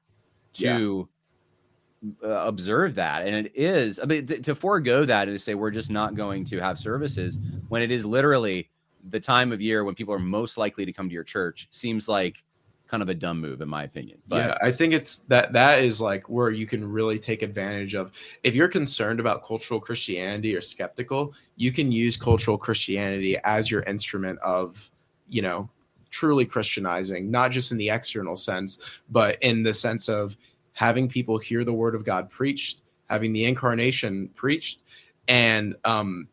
to yeah. uh, observe that. And it is, I mean, th- to forego that and to say, we're just not going to have services when it is literally the time of year when people are most likely to come to your church seems like kind of a dumb move in my opinion. But yeah, I think it's that that is like where you can really take advantage of. If you're concerned about cultural Christianity or skeptical, you can use cultural Christianity as your instrument of, you know, truly Christianizing, not just in the external sense, but in the sense of having people hear the word of God preached, having the incarnation preached, and um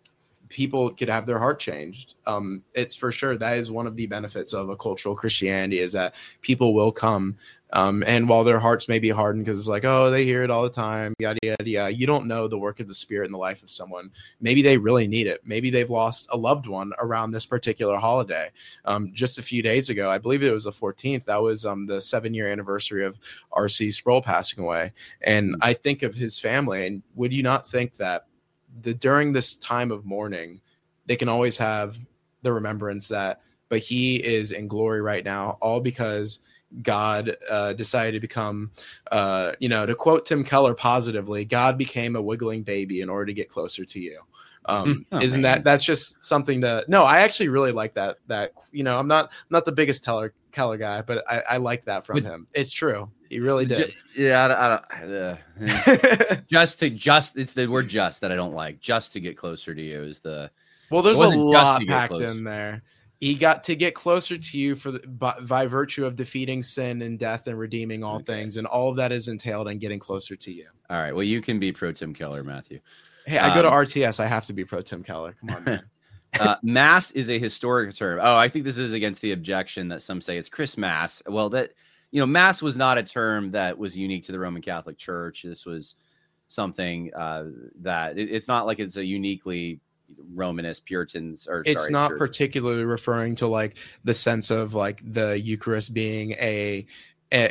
people could have their heart changed. Um, it's for sure. That is one of the benefits of a cultural Christianity, is that people will come. Um, and while their hearts may be hardened because it's like, oh, they hear it all the time, yada, yada, yada, you don't know the work of the Spirit in the life of someone. Maybe they really need it. Maybe they've lost a loved one around this particular holiday. Um, just a few days ago, I believe it was the fourteenth, that was um, the seven year anniversary of R C Sproul passing away. And I think of his family, and would you not think that the during this time of mourning, they can always have the remembrance that, but he is in glory right now, all because God uh, decided to become, uh, you know, to quote Tim Keller positively, God became a wiggling baby in order to get closer to you. Um, oh, isn't man. that, that's just something to, no, I actually really like that, that, you know, I'm not, not the biggest Keller, Keller guy, but I, I like that from but, him. It's true. He really did. Yeah. I don't, I don't uh, just to just, it's the word just that I don't like. Just to get closer to you is the, well, there's a lot packed in there. He got to get closer to you for the, by, by virtue of defeating sin and death and redeeming all okay. things. And all of that is entailed in getting closer to you. All right. Well, you can be pro Tim Keller, Matthew. Hey, I go to R T S. I have to be pro Tim Keller. Come on, man. uh, mass is a historic term. Oh, I think this is against the objection that some say it's Christmas. Well, that, you know, mass was not a term that was unique to the Roman Catholic Church. This was something uh, that it, it's not like it's a uniquely Romanist Puritans or it's sorry, not Puritan. particularly referring to like the sense of like the Eucharist being a, a, a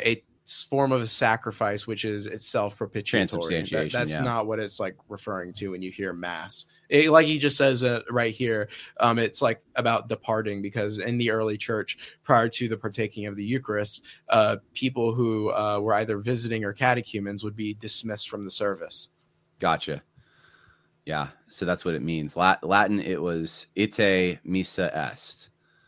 form of a sacrifice, which is itself propitiatory. Transubstantiation, That, that's yeah. not what it's like referring to when you hear mass. It, like he just says uh, right here, um, it's like about departing, because in the early church, prior to the partaking of the Eucharist, uh, people who uh, were either visiting or catechumens would be dismissed from the service. Gotcha. Yeah, so that's what it means. Lat- Latin, it was ite missa est.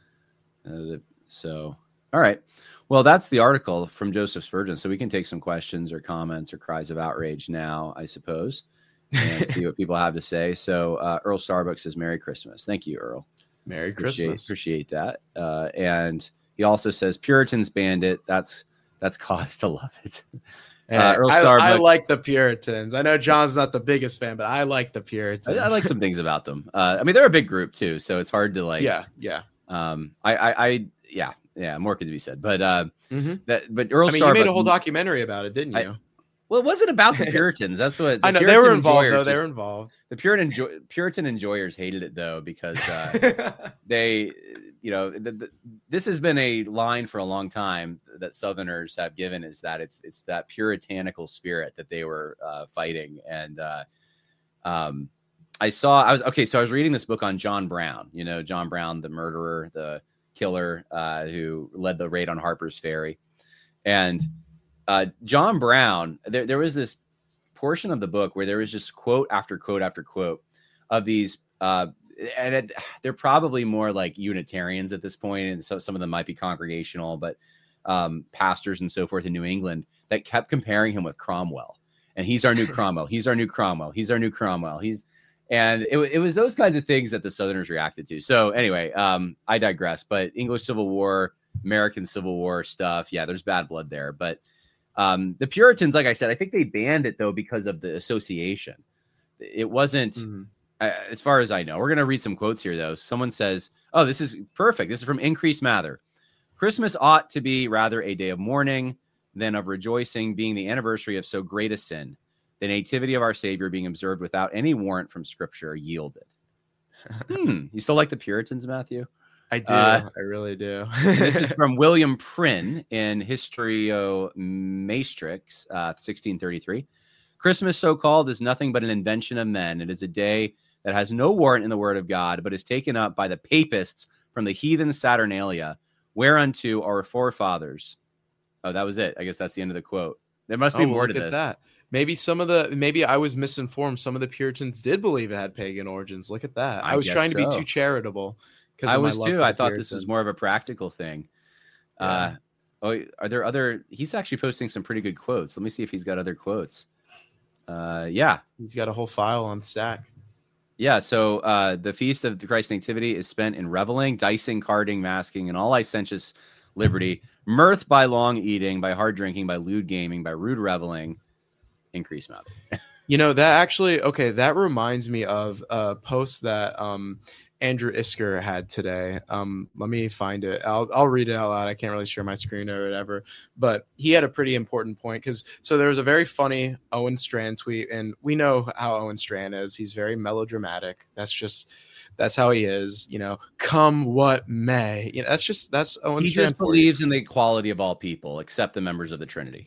Uh, so, all right. Well, that's the article from Joseph Spurgeon. So we can take some questions or comments or cries of outrage now, I suppose, and see what people have to say. So uh, Earl Starbucks says, Merry Christmas. Thank you, Earl. Merry Appreciate, Christmas. appreciate that. Uh, and he also says, Puritans banned it. That's, that's cause to love it. Hey, Uh, Earl I, I Starbucks- like the Puritans. I know John's not the biggest fan, but I like the Puritans. I, I like some things about them. Uh, I mean, they're a big group too, so it's hard to like. yeah, yeah. Um. I. I. I yeah. Yeah. More could be said, but uh, Mm-hmm. that. But Earl I mean, Starbucks. you made a whole documentary about it, didn't you? I- Well, it wasn't about the Puritans. That's what the I know they Puritan were involved. enjoyers Though they just- were involved. The Puritan enjoy, Puritan enjoyers hated it though because uh, they, you know, the, the, this has been a line for a long time that Southerners have given, is that it's it's that puritanical spirit that they were uh, fighting. And uh, um, I saw I was okay. So I was reading this book on John Brown. You know, John Brown, the murderer, the killer uh, who led the raid on Harper's Ferry, and uh, John Brown. There there was this portion of the book where there was just quote after quote after quote of these uh and it, they're probably more like Unitarians at this point, and so some of them might be congregational, but um pastors and so forth in New England that kept comparing him with Cromwell, and he's our new Cromwell, he's our new Cromwell, he's our new Cromwell, he's and it, it was those kinds of things that the Southerners reacted to. So anyway, um I digress. But English Civil War, American Civil War stuff, yeah, there's bad blood there. But Um, the Puritans, like I said, I think they banned it though because of the association. It wasn't, Mm-hmm. uh, as far as I know. We're going to read some quotes here though. Someone says, "Oh, this is perfect. This is from Increased Mather. Christmas ought to be rather a day of mourning than of rejoicing, being the anniversary of so great a sin, the nativity of our Savior being observed without any warrant from Scripture yielded." hmm. You still like the Puritans, Matthew? I do. Uh, I really do. This is from William Prynne in Historio Maestrix, uh, sixteen thirty-three. Christmas, so called, is nothing but an invention of men. It is a day that has no warrant in the word of God, but is taken up by the papists from the heathen Saturnalia, whereunto our forefathers. Oh, that was it. I guess that's the end of the quote. There must be Oh, well, more look to at this. that. Maybe some of the maybe I was misinformed. Some of the Puritans did believe it had pagan origins. Look at that. I, I was guess trying to be so. too charitable. I was too. I thought this was more of a practical thing. Yeah. Uh, oh, are there other? He's actually posting some pretty good quotes. Let me see if he's got other quotes. Uh, yeah, He's got a whole file on Stack. yeah. So uh, the feast of the Christ Nativity is spent in reveling, dicing, carding, masking, and all licentious liberty, mirth by long eating, by hard drinking, by lewd gaming, by rude reveling, increased mouth. You know, that actually, okay, that reminds me of a post that um, Andrew Isker had today. Um, let me find it. I'll, I'll read it out loud. I can't really share my screen or whatever, but he had a pretty important point because so there was a very funny Owen Strand tweet, and we know how Owen Strand is. He's very melodramatic. That's just, that's how he is, you know, come what may. You know, that's just, that's Owen He Strand. just for you. believes in the equality of all people, except the members of the Trinity.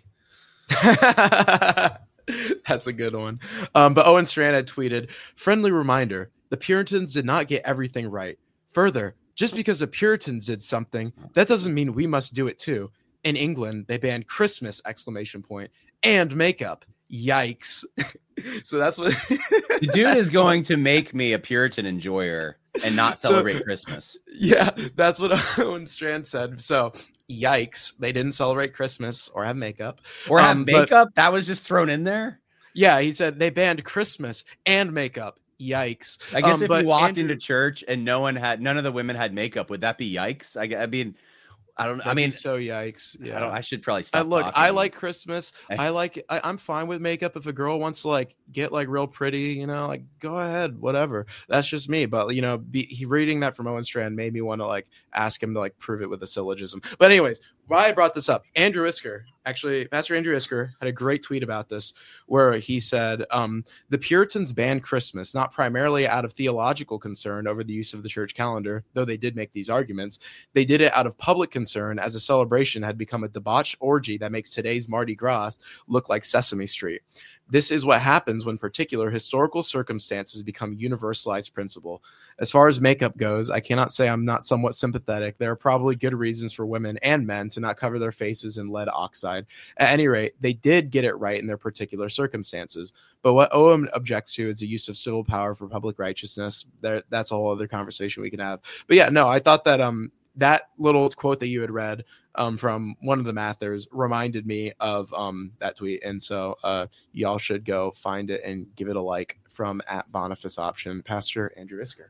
That's a good one. Um, but Owen Strand had tweeted, friendly reminder, the Puritans did not get everything right. Further, just because the Puritans did something, that doesn't mean we must do it too. In England, they banned Christmas, exclamation point, and makeup. Yikes. So that's what The dude is going to make me a Puritan enjoyer and not So- celebrate Christmas. Yeah, that's what Owen Strand said. So yikes, they didn't celebrate Christmas or have makeup. Or have Um, but- makeup? That was just thrown in there? Yeah, he said they banned Christmas and makeup. Yikes. I guess Um, if but you walked Andrew- into church and no one had, none of the women had makeup, would that be yikes? I, I mean, I don't. I That'd be mean, so yikes. Yeah. I don't. I should probably I stop. look, talking. I like Christmas. I- I like. I, I'm fine with makeup if a girl wants to like get like real pretty, you know, like go ahead, whatever. That's just me. But you know, be, he reading that from Owen Strand made me want to like ask him to like prove it with a syllogism. But anyways, why I brought this up, Andrew Isker, actually, Pastor Andrew Isker had a great tweet about this where he said, um, the Puritans banned Christmas, not primarily out of theological concern over the use of the church calendar, though they did make these arguments. They did it out of public concern as a celebration had become a debauched orgy that makes today's Mardi Gras look like Sesame Street. This is what happens when particular historical circumstances become universalized principle. As far as makeup goes, I cannot say I'm not somewhat sympathetic. There are probably good reasons for women and men to not cover their faces in lead oxide. At any rate, they did get it right in their particular circumstances. But what Owen objects to is the use of civil power for public righteousness. There, that's a whole other conversation we can have. But yeah, no, I thought that um that little quote that you had read um, from one of the Mathers reminded me of um, that tweet. And so uh, y'all should go find it and give it a like from at Boniface Option, Pastor Andrew Isker.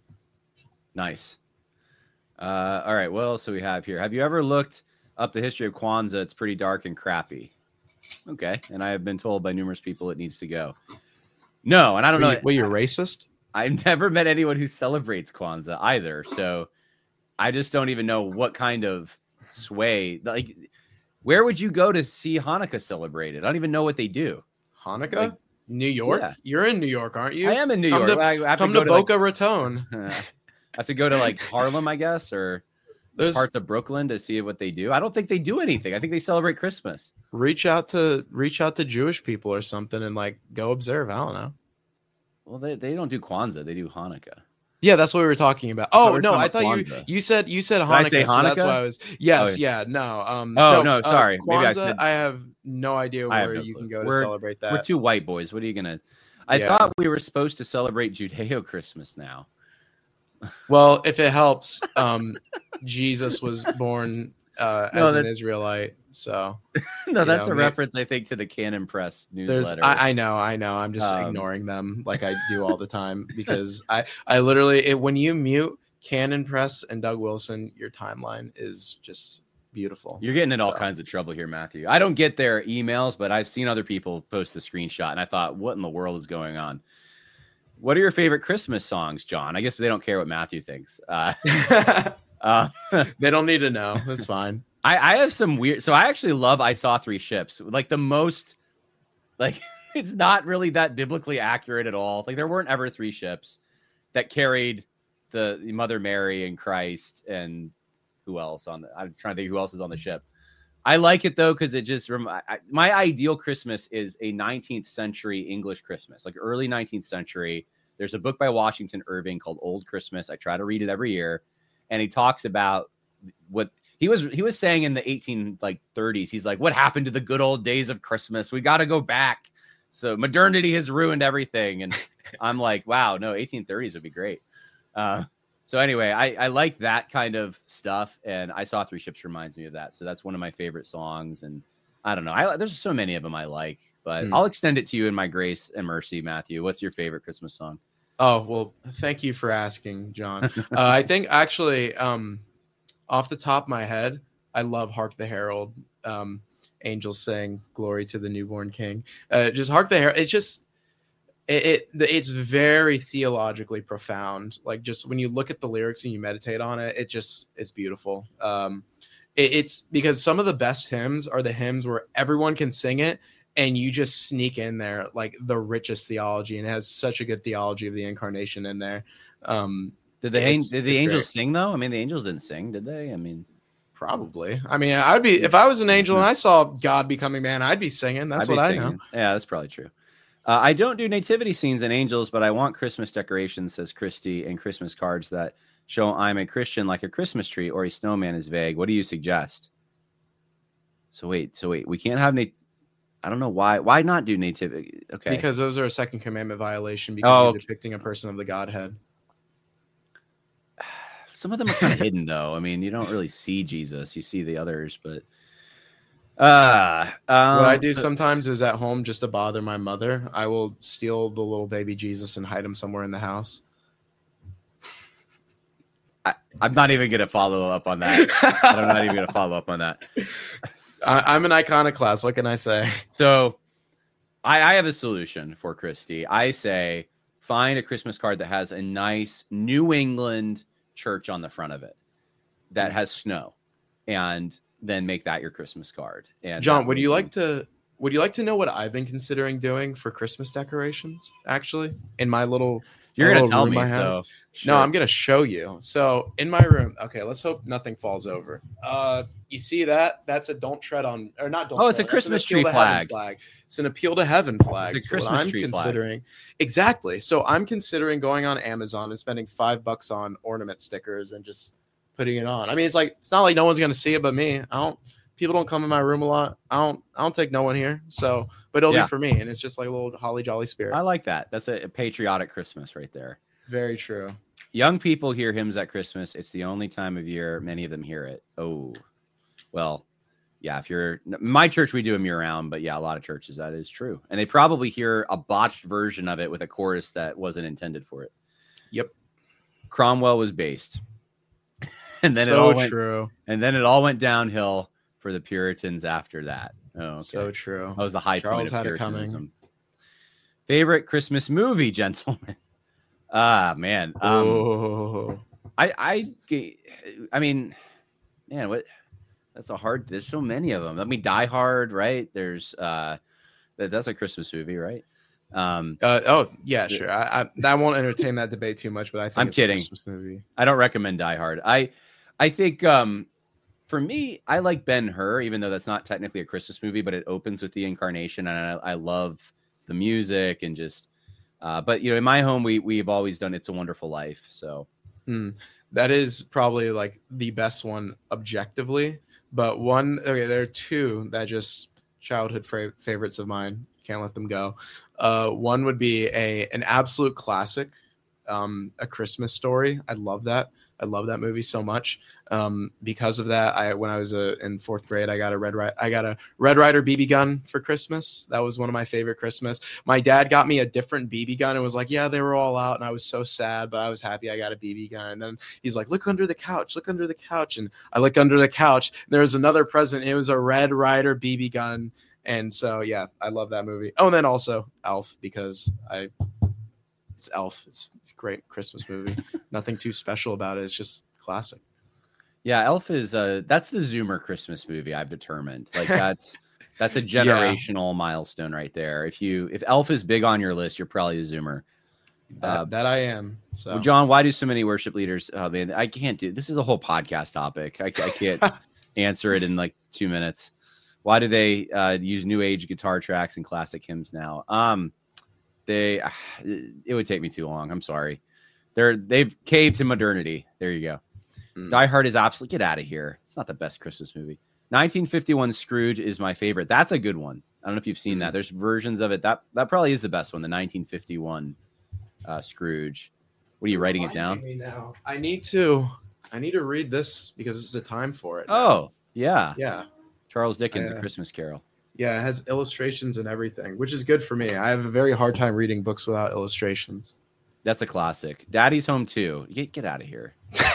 Nice. Uh, all right. What else do we have here? Have you ever looked up the history of Kwanzaa? It's pretty dark and crappy. Okay. And I have been told by numerous people it needs to go. No. And I don't Were know. You, were you racist? I've never met anyone who celebrates Kwanzaa either. So I just don't even know what kind of sway. Like, where would you go to see Hanukkah celebrated? I don't even know what they do. Hanukkah? Like, New York? Yeah. You're in New York, aren't you? I am in New come York. To, I have come to, to, go to Boca like, Raton. Uh, I have to go to like Harlem, I guess, or There's parts of Brooklyn to see what they do. I don't think they do anything. I think they celebrate Christmas. Reach out to reach out to Jewish people or something and like go observe. I don't know. Well, they, they don't do Kwanzaa. They do Hanukkah. Yeah, that's what we were talking about. I thought Oh we were no, talking I about thought you Kwanzaa. you said you said Did I Hanukkah. say So that's Hanukkah? why I was. Yes, Oh, yeah, no. Um, Oh, no, no, uh, sorry. Maybe I Kwanzaa, said- I have no idea I have where no you clue. can go to We're- celebrate that. We're two white boys. What are you gonna? I Yeah. thought we were supposed to celebrate Judeo Christmas now. Well, if it helps, um, Jesus was born uh, No, as an that's- Israelite, so No, You that's know, a may- reference, I think, to the Canon Press there's. newsletter. I, I know, I know. I'm just Um, ignoring them like I do all the time because I, I literally it, when you mute Canon Press and Doug Wilson, your timeline is just beautiful. You're getting in all So- kinds of trouble here, Matthew. I don't get their emails, but I've seen other people post the screenshot, and I thought, what in the world is going on? What are your favorite Christmas songs, John? I guess they don't care what Matthew thinks. Uh, uh, They don't need to know. That's fine. I, I have some weird. So I actually love I Saw Three Ships. Like the most, like it's not really that biblically accurate at all. Like there weren't ever three ships that carried the Mother Mary and Christ and who else on the. I'm trying to think who else is on the ship. I like it though because it just rem- I, my ideal Christmas is a nineteenth century English Christmas, like early nineteenth century. There's a book by Washington Irving called Old Christmas. I try to read it every year, and he talks about what he was he was saying in the eighteen like thirties. He's like, what happened to the good old days of Christmas? We got to go back. So modernity has ruined everything, and I'm like, wow, no, eighteen thirties would be great. Uh, So anyway, I, I like that kind of stuff, and I Saw Three Ships reminds me of that. So that's one of my favorite songs, and I don't know. I there's so many of them I like, but Hmm. I'll extend it to you in my grace and mercy, Matthew. What's your favorite Christmas song? Oh, well, thank you for asking, John. uh, I think actually, um, off the top of my head, I love Hark the Herald. Um, angels sing glory to the newborn king. Uh, just Hark the Herald. It's just, it, it it's very theologically profound. Like just when you look at the lyrics and you meditate on it, it just is beautiful. Um, it, it's because some of the best hymns are the hymns where everyone can sing it, and you just sneak in there like the richest theology, and it has such a good theology of the incarnation in there. Um, Did the It's- did the it's angels great. sing though? I mean, the angels didn't sing, did they? I mean, probably. I mean, I'd be if I was an angel and I saw God becoming man, I'd be singing. That's I'd be what I singing. know. Yeah, that's probably true. Uh, I don't do nativity scenes and angels, but I want Christmas decorations, says Christy, and Christmas cards that show I'm a Christian, like a Christmas tree or a snowman is vague. What do you suggest? So wait, so wait, we can't have nat- I don't know why. Why not do nativity? Okay, Because those are a second commandment violation because Oh, you're okay. depicting a person of the Godhead. some of them are kind of hidden though. I mean, you don't really see Jesus; you see the others. But uh, um, What I do sometimes is at home just to bother my mother, I will steal the little baby Jesus and hide him somewhere in the house. I, I'm not even gonna follow up on that. I'm not even gonna follow up on that. I, I'm an iconoclast. What can I say? So I, I have a solution for Christy. I say find a Christmas card that has a nice New England church on the front of it that has snow, and then make that your Christmas card. And John, would you like to would you like to know what I've been considering doing for Christmas decorations? Actually, in my little you're my gonna little tell me I have? so. Sure. No, I'm gonna show you. So in my room, okay, let's hope nothing falls over. Uh, you see that? That's a don't tread on, or not don't. Oh, it's tread, a Christmas tree flag. flag. It's an appeal to heaven flag. It's a so Christmas what I'm tree considering flag. Exactly. So I'm considering going on Amazon and spending five bucks on ornament stickers and just putting it on. I mean, it's like it's not like no one's gonna see it but me. I don't. People don't come in my room a lot. I don't. I don't take no one here. So, but it'll Yeah. be for me, and it's just like a little holly jolly spirit. I like that. That's a, a patriotic Christmas right there. Very true. Young people hear hymns at Christmas. It's the only time of year many of them hear it. Oh, well, yeah. If you're my church, we do them year round, but yeah, a lot of churches that is true, and they probably hear a botched version of it with a chorus that wasn't intended for it. Yep. Cromwell was based, and then so it all went, true. and then it all went downhill for the Puritans after that. Oh, okay. So true. That was the high Charles point of had it coming. Puritanism. Favorite Christmas movie, gentlemen? Ah, man. Um, oh. I, I, I mean, man, what? That's a hard. There's so many of them. I mean, Die Hard, right? There's, uh, that, that's a Christmas movie, right? Um, Uh, oh yeah, sure. I, I I won't entertain that debate too much, but I think I'm it's kidding. A Christmas movie. I don't recommend Die Hard. I, I think, um, for me, I like Ben-Hur, even though that's not technically a Christmas movie, but it opens with the incarnation, and I, I love the music and just. Uh, but you know, in my home, we we've always done "It's a Wonderful Life." So Hmm. That is probably like the best one objectively. But one, okay, there are two that just childhood fra- favorites of mine. Can't let them go. Uh, one would be a an absolute classic, um, A Christmas Story. I love that. I love that movie so much. Um, because of that, I when I was uh, in fourth grade, I got a red Ri- I got a Red Ryder B B gun for Christmas. That was one of my favorite Christmas. My dad got me a different B B gun and was like, "Yeah, they were all out," and I was so sad, but I was happy I got a B B gun. And then he's like, "Look under the couch, look under the couch," and I look under the couch. And there was another present. And it was a Red Ryder B B gun, and so yeah, I love that movie. Oh, and then also Elf because I. It's Elf. It's, it's a great Christmas movie. Nothing too special about it. It's just classic. yeah, Elf is uh that's the Zoomer Christmas movie. I've determined like that's that's a generational yeah. milestone right there. If you if Elf is big on your list, you're probably a Zoomer. That, uh, that I am. So, well, John, why do so many worship leaders? Oh man, I can't do this. Is a whole podcast topic. I, I can't answer it in like two minutes. Why do they uh, use new age guitar tracks and classic hymns now? Um. They, it would take me too long. I'm sorry. They're they've caved to modernity. There you go. Mm. Die Hard is absolutely get out of here. It's not the best Christmas movie. nineteen fifty-one Scrooge is my favorite. That's a good one. I don't know if you've seen mm. that. There's versions of it. That that probably is the best one. The nineteen fifty-one uh, Scrooge. What are you writing it down? Me now. I need to. I need to read this because this is the time for it. Now. Oh yeah, yeah. Charles Dickens, uh, A Christmas Carol. Yeah, it has illustrations and everything, which is good for me. I have a very hard time reading books without illustrations. That's a classic. Daddy's Home too. Get get out of here.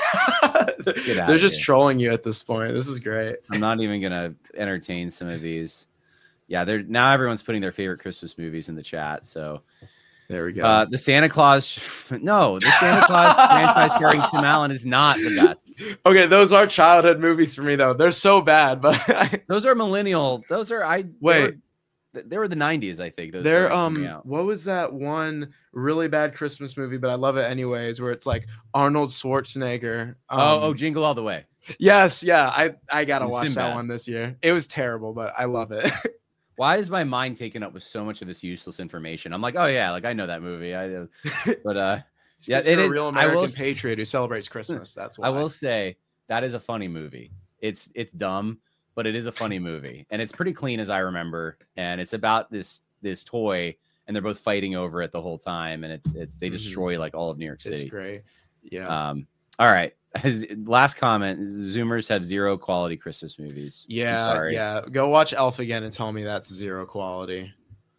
Get out They're just here. Trolling you at this point. This is great. I'm not even gonna entertain some of these. Yeah, they're now everyone's putting their favorite Christmas movies in the chat. So there we go. Uh, the Santa Claus, no, the Santa Claus franchise starring Tim Allen is not the best. Okay, those are childhood movies for me though. They're so bad, but I... those are millennial. Those are I wait. They were, they were the nineties, I think. Those They're um. What was that one really bad Christmas movie? But I love it anyways. Where it's like Arnold Schwarzenegger. Um, oh, oh, Jingle All the Way. Yes, yeah. I I gotta watch Sinbad. that one this year. It was terrible, but I love it. Why is my mind taken up with so much of this useless information? I'm like, oh yeah, like I know that movie. I, but uh, yeah, it's a real American will, patriot who celebrates Christmas. That's why I will say that is a funny movie. It's it's dumb, but it is a funny movie, and it's pretty clean as I remember. And it's about this this toy, and they're both fighting over it the whole time, and it's it's they destroy like all of New York City. It's great. Yeah. Um. All right. His last comment: Zoomers have zero quality Christmas movies. Yeah, sorry. yeah. Go watch Elf again and tell me that's zero quality.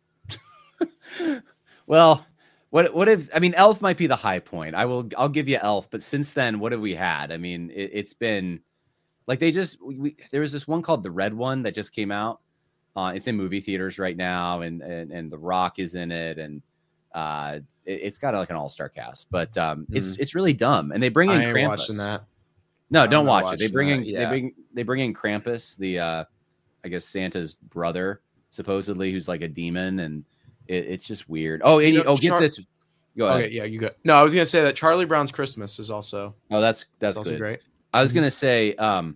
Well, what what if I mean Elf might be the high point. I will I'll give you Elf, but since then, what have we had? I mean, it, it's been like they just we, we, there was this one called The Red One that just came out, Uh, it's in movie theaters right now, and and, and The Rock is in it, and uh, it, it's got like an all-star cast. But um, mm. it's it's really dumb, and they bring in I ain't Krampus. watching that. No, don't watch it. They bring that, in yeah. they bring they bring in Krampus, the uh, I guess Santa's brother, supposedly, who's like a demon, and it, it's just weird. Oh, and you, you know, oh, get Char- this. Go ahead. Okay, yeah, you go. No, I was gonna say that Charlie Brown's Christmas is also. Oh, that's that's also good. great. I was Mm-hmm. gonna say, um,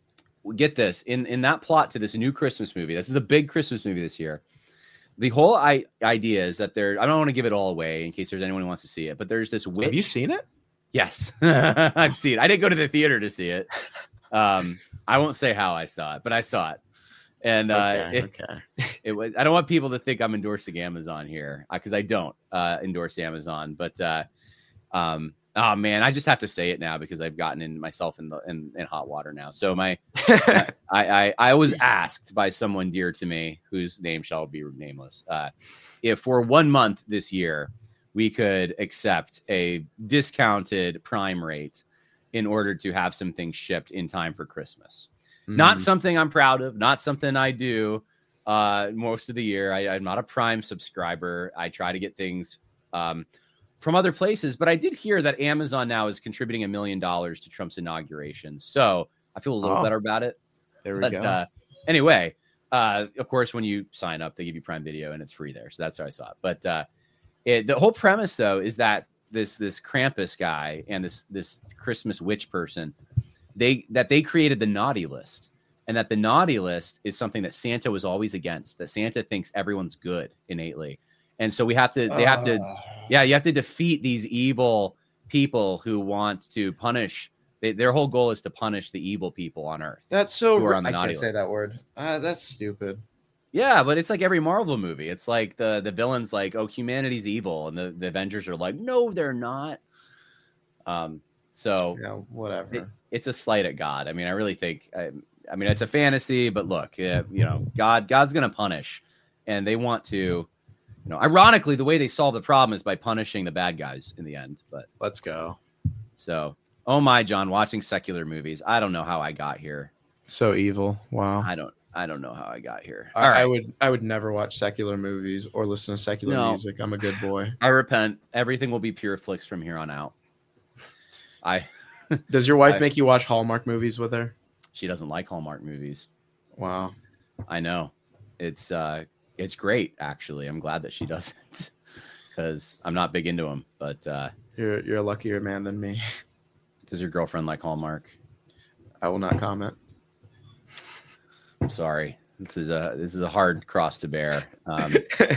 get this in in that plot to this new Christmas movie. This is the big Christmas movie this year. The whole I- idea is that there. I don't want to give it all away in case there's anyone who wants to see it, but there's this witch. Have you seen it? Yes, I've seen it. I didn't go to the theater to see it. Um, I won't say how I saw it, but I saw it. And uh, okay, it, okay. it was. I don't want people to think I'm endorsing Amazon here because I don't uh, endorse Amazon. But uh, um, oh man, I just have to say it now because I've gotten in myself in the in, in hot water now. So my, I, I I was asked by someone dear to me, whose name shall be nameless, uh, if for one month this year we could accept a discounted Prime rate in order to have some things shipped in time for Christmas. Mm. Not something I'm proud of, not something I do uh, most of the year. I, I'm not a Prime subscriber. I try to get things um, from other places, but I did hear that Amazon now is contributing a million dollars to Trump's inauguration. So I feel a little oh, better about it. There we but, go. Uh, anyway, uh, of course, when you sign up, they give you Prime Video and it's free there. So that's how I saw it. But uh, it, the whole premise, though, is that this this Krampus guy and this this Christmas witch person, they that they created the naughty list, and that the naughty list is something that Santa was always against. That Santa thinks everyone's good innately, and so we have to they have to Uh. yeah you have to defeat these evil people who want to punish. They, their whole goal is to punish the evil people on Earth. That's so. who are on the I naughty can't say list. that word. Uh, that's stupid. Yeah, but it's like every Marvel movie. It's like the the villain's like, oh, humanity's evil, and the, the Avengers are like, no, they're not. Um, so Yeah, whatever. it, it's a slight at God. I mean, I really think. I, I mean, it's a fantasy, but look, yeah, you know, God God's gonna punish, and they want to. You know, ironically, the way they solve the problem is by punishing the bad guys in the end. But Let's go. so, oh my, John, watching secular movies. I don't know how I got here. So evil. Wow. I don't. I don't know how I got here. I, All right. I would. I would never watch secular movies or listen to secular No. music. I'm a good boy. I repent. Everything will be pure flicks from here on out. I. Does your wife I- make you watch Hallmark movies with her? She doesn't like Hallmark movies. Wow. I know. It's uh, it's great actually. I'm glad that she doesn't, because I'm not big into them. But uh, You're you're a luckier man than me. does your girlfriend like Hallmark? I will not comment. I'm sorry. This is a this is a hard cross to bear. Um,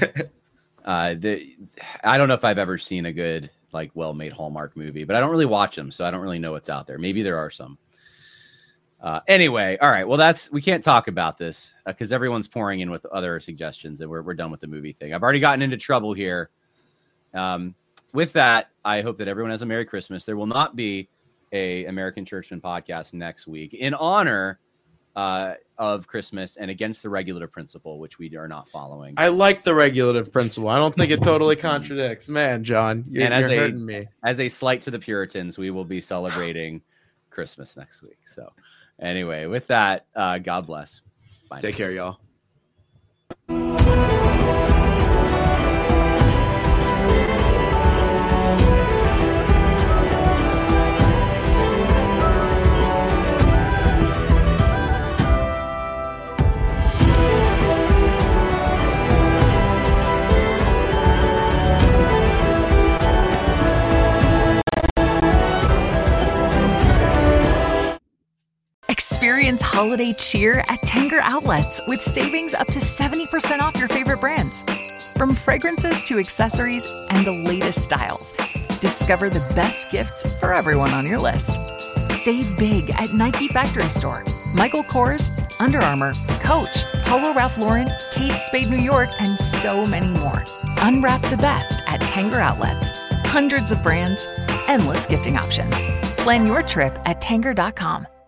uh, the, I don't know if I've ever seen a good, like, well-made Hallmark movie, but I don't really watch them, so I don't really know what's out there. Maybe there are some. Uh, anyway, all right. Well, that's we can't talk about this because uh, everyone's pouring in with other suggestions, and we're we're done with the movie thing. I've already gotten into trouble here. Um, with that, I hope that everyone has a Merry Christmas. There will not be a American Churchman podcast next week in honor uh, of Christmas and against the regulative principle, which we are not following. I like the regulative principle. I don't think it totally contradicts. Man, John, you're, And as you're a- hurting me. As a slight to the Puritans, we will be celebrating Christmas next week. So anyway, with that, uh, God bless. Bye. Take care, y'all. Experience holiday cheer at Tanger Outlets with savings up to seventy percent off your favorite brands. From fragrances to accessories and the latest styles, discover the best gifts for everyone on your list. Save big at Nike Factory Store, Michael Kors, Under Armour, Coach, Polo Ralph Lauren, Kate Spade New York, and so many more. Unwrap the best at Tanger Outlets. Hundreds of brands, endless gifting options. Plan your trip at tanger dot com.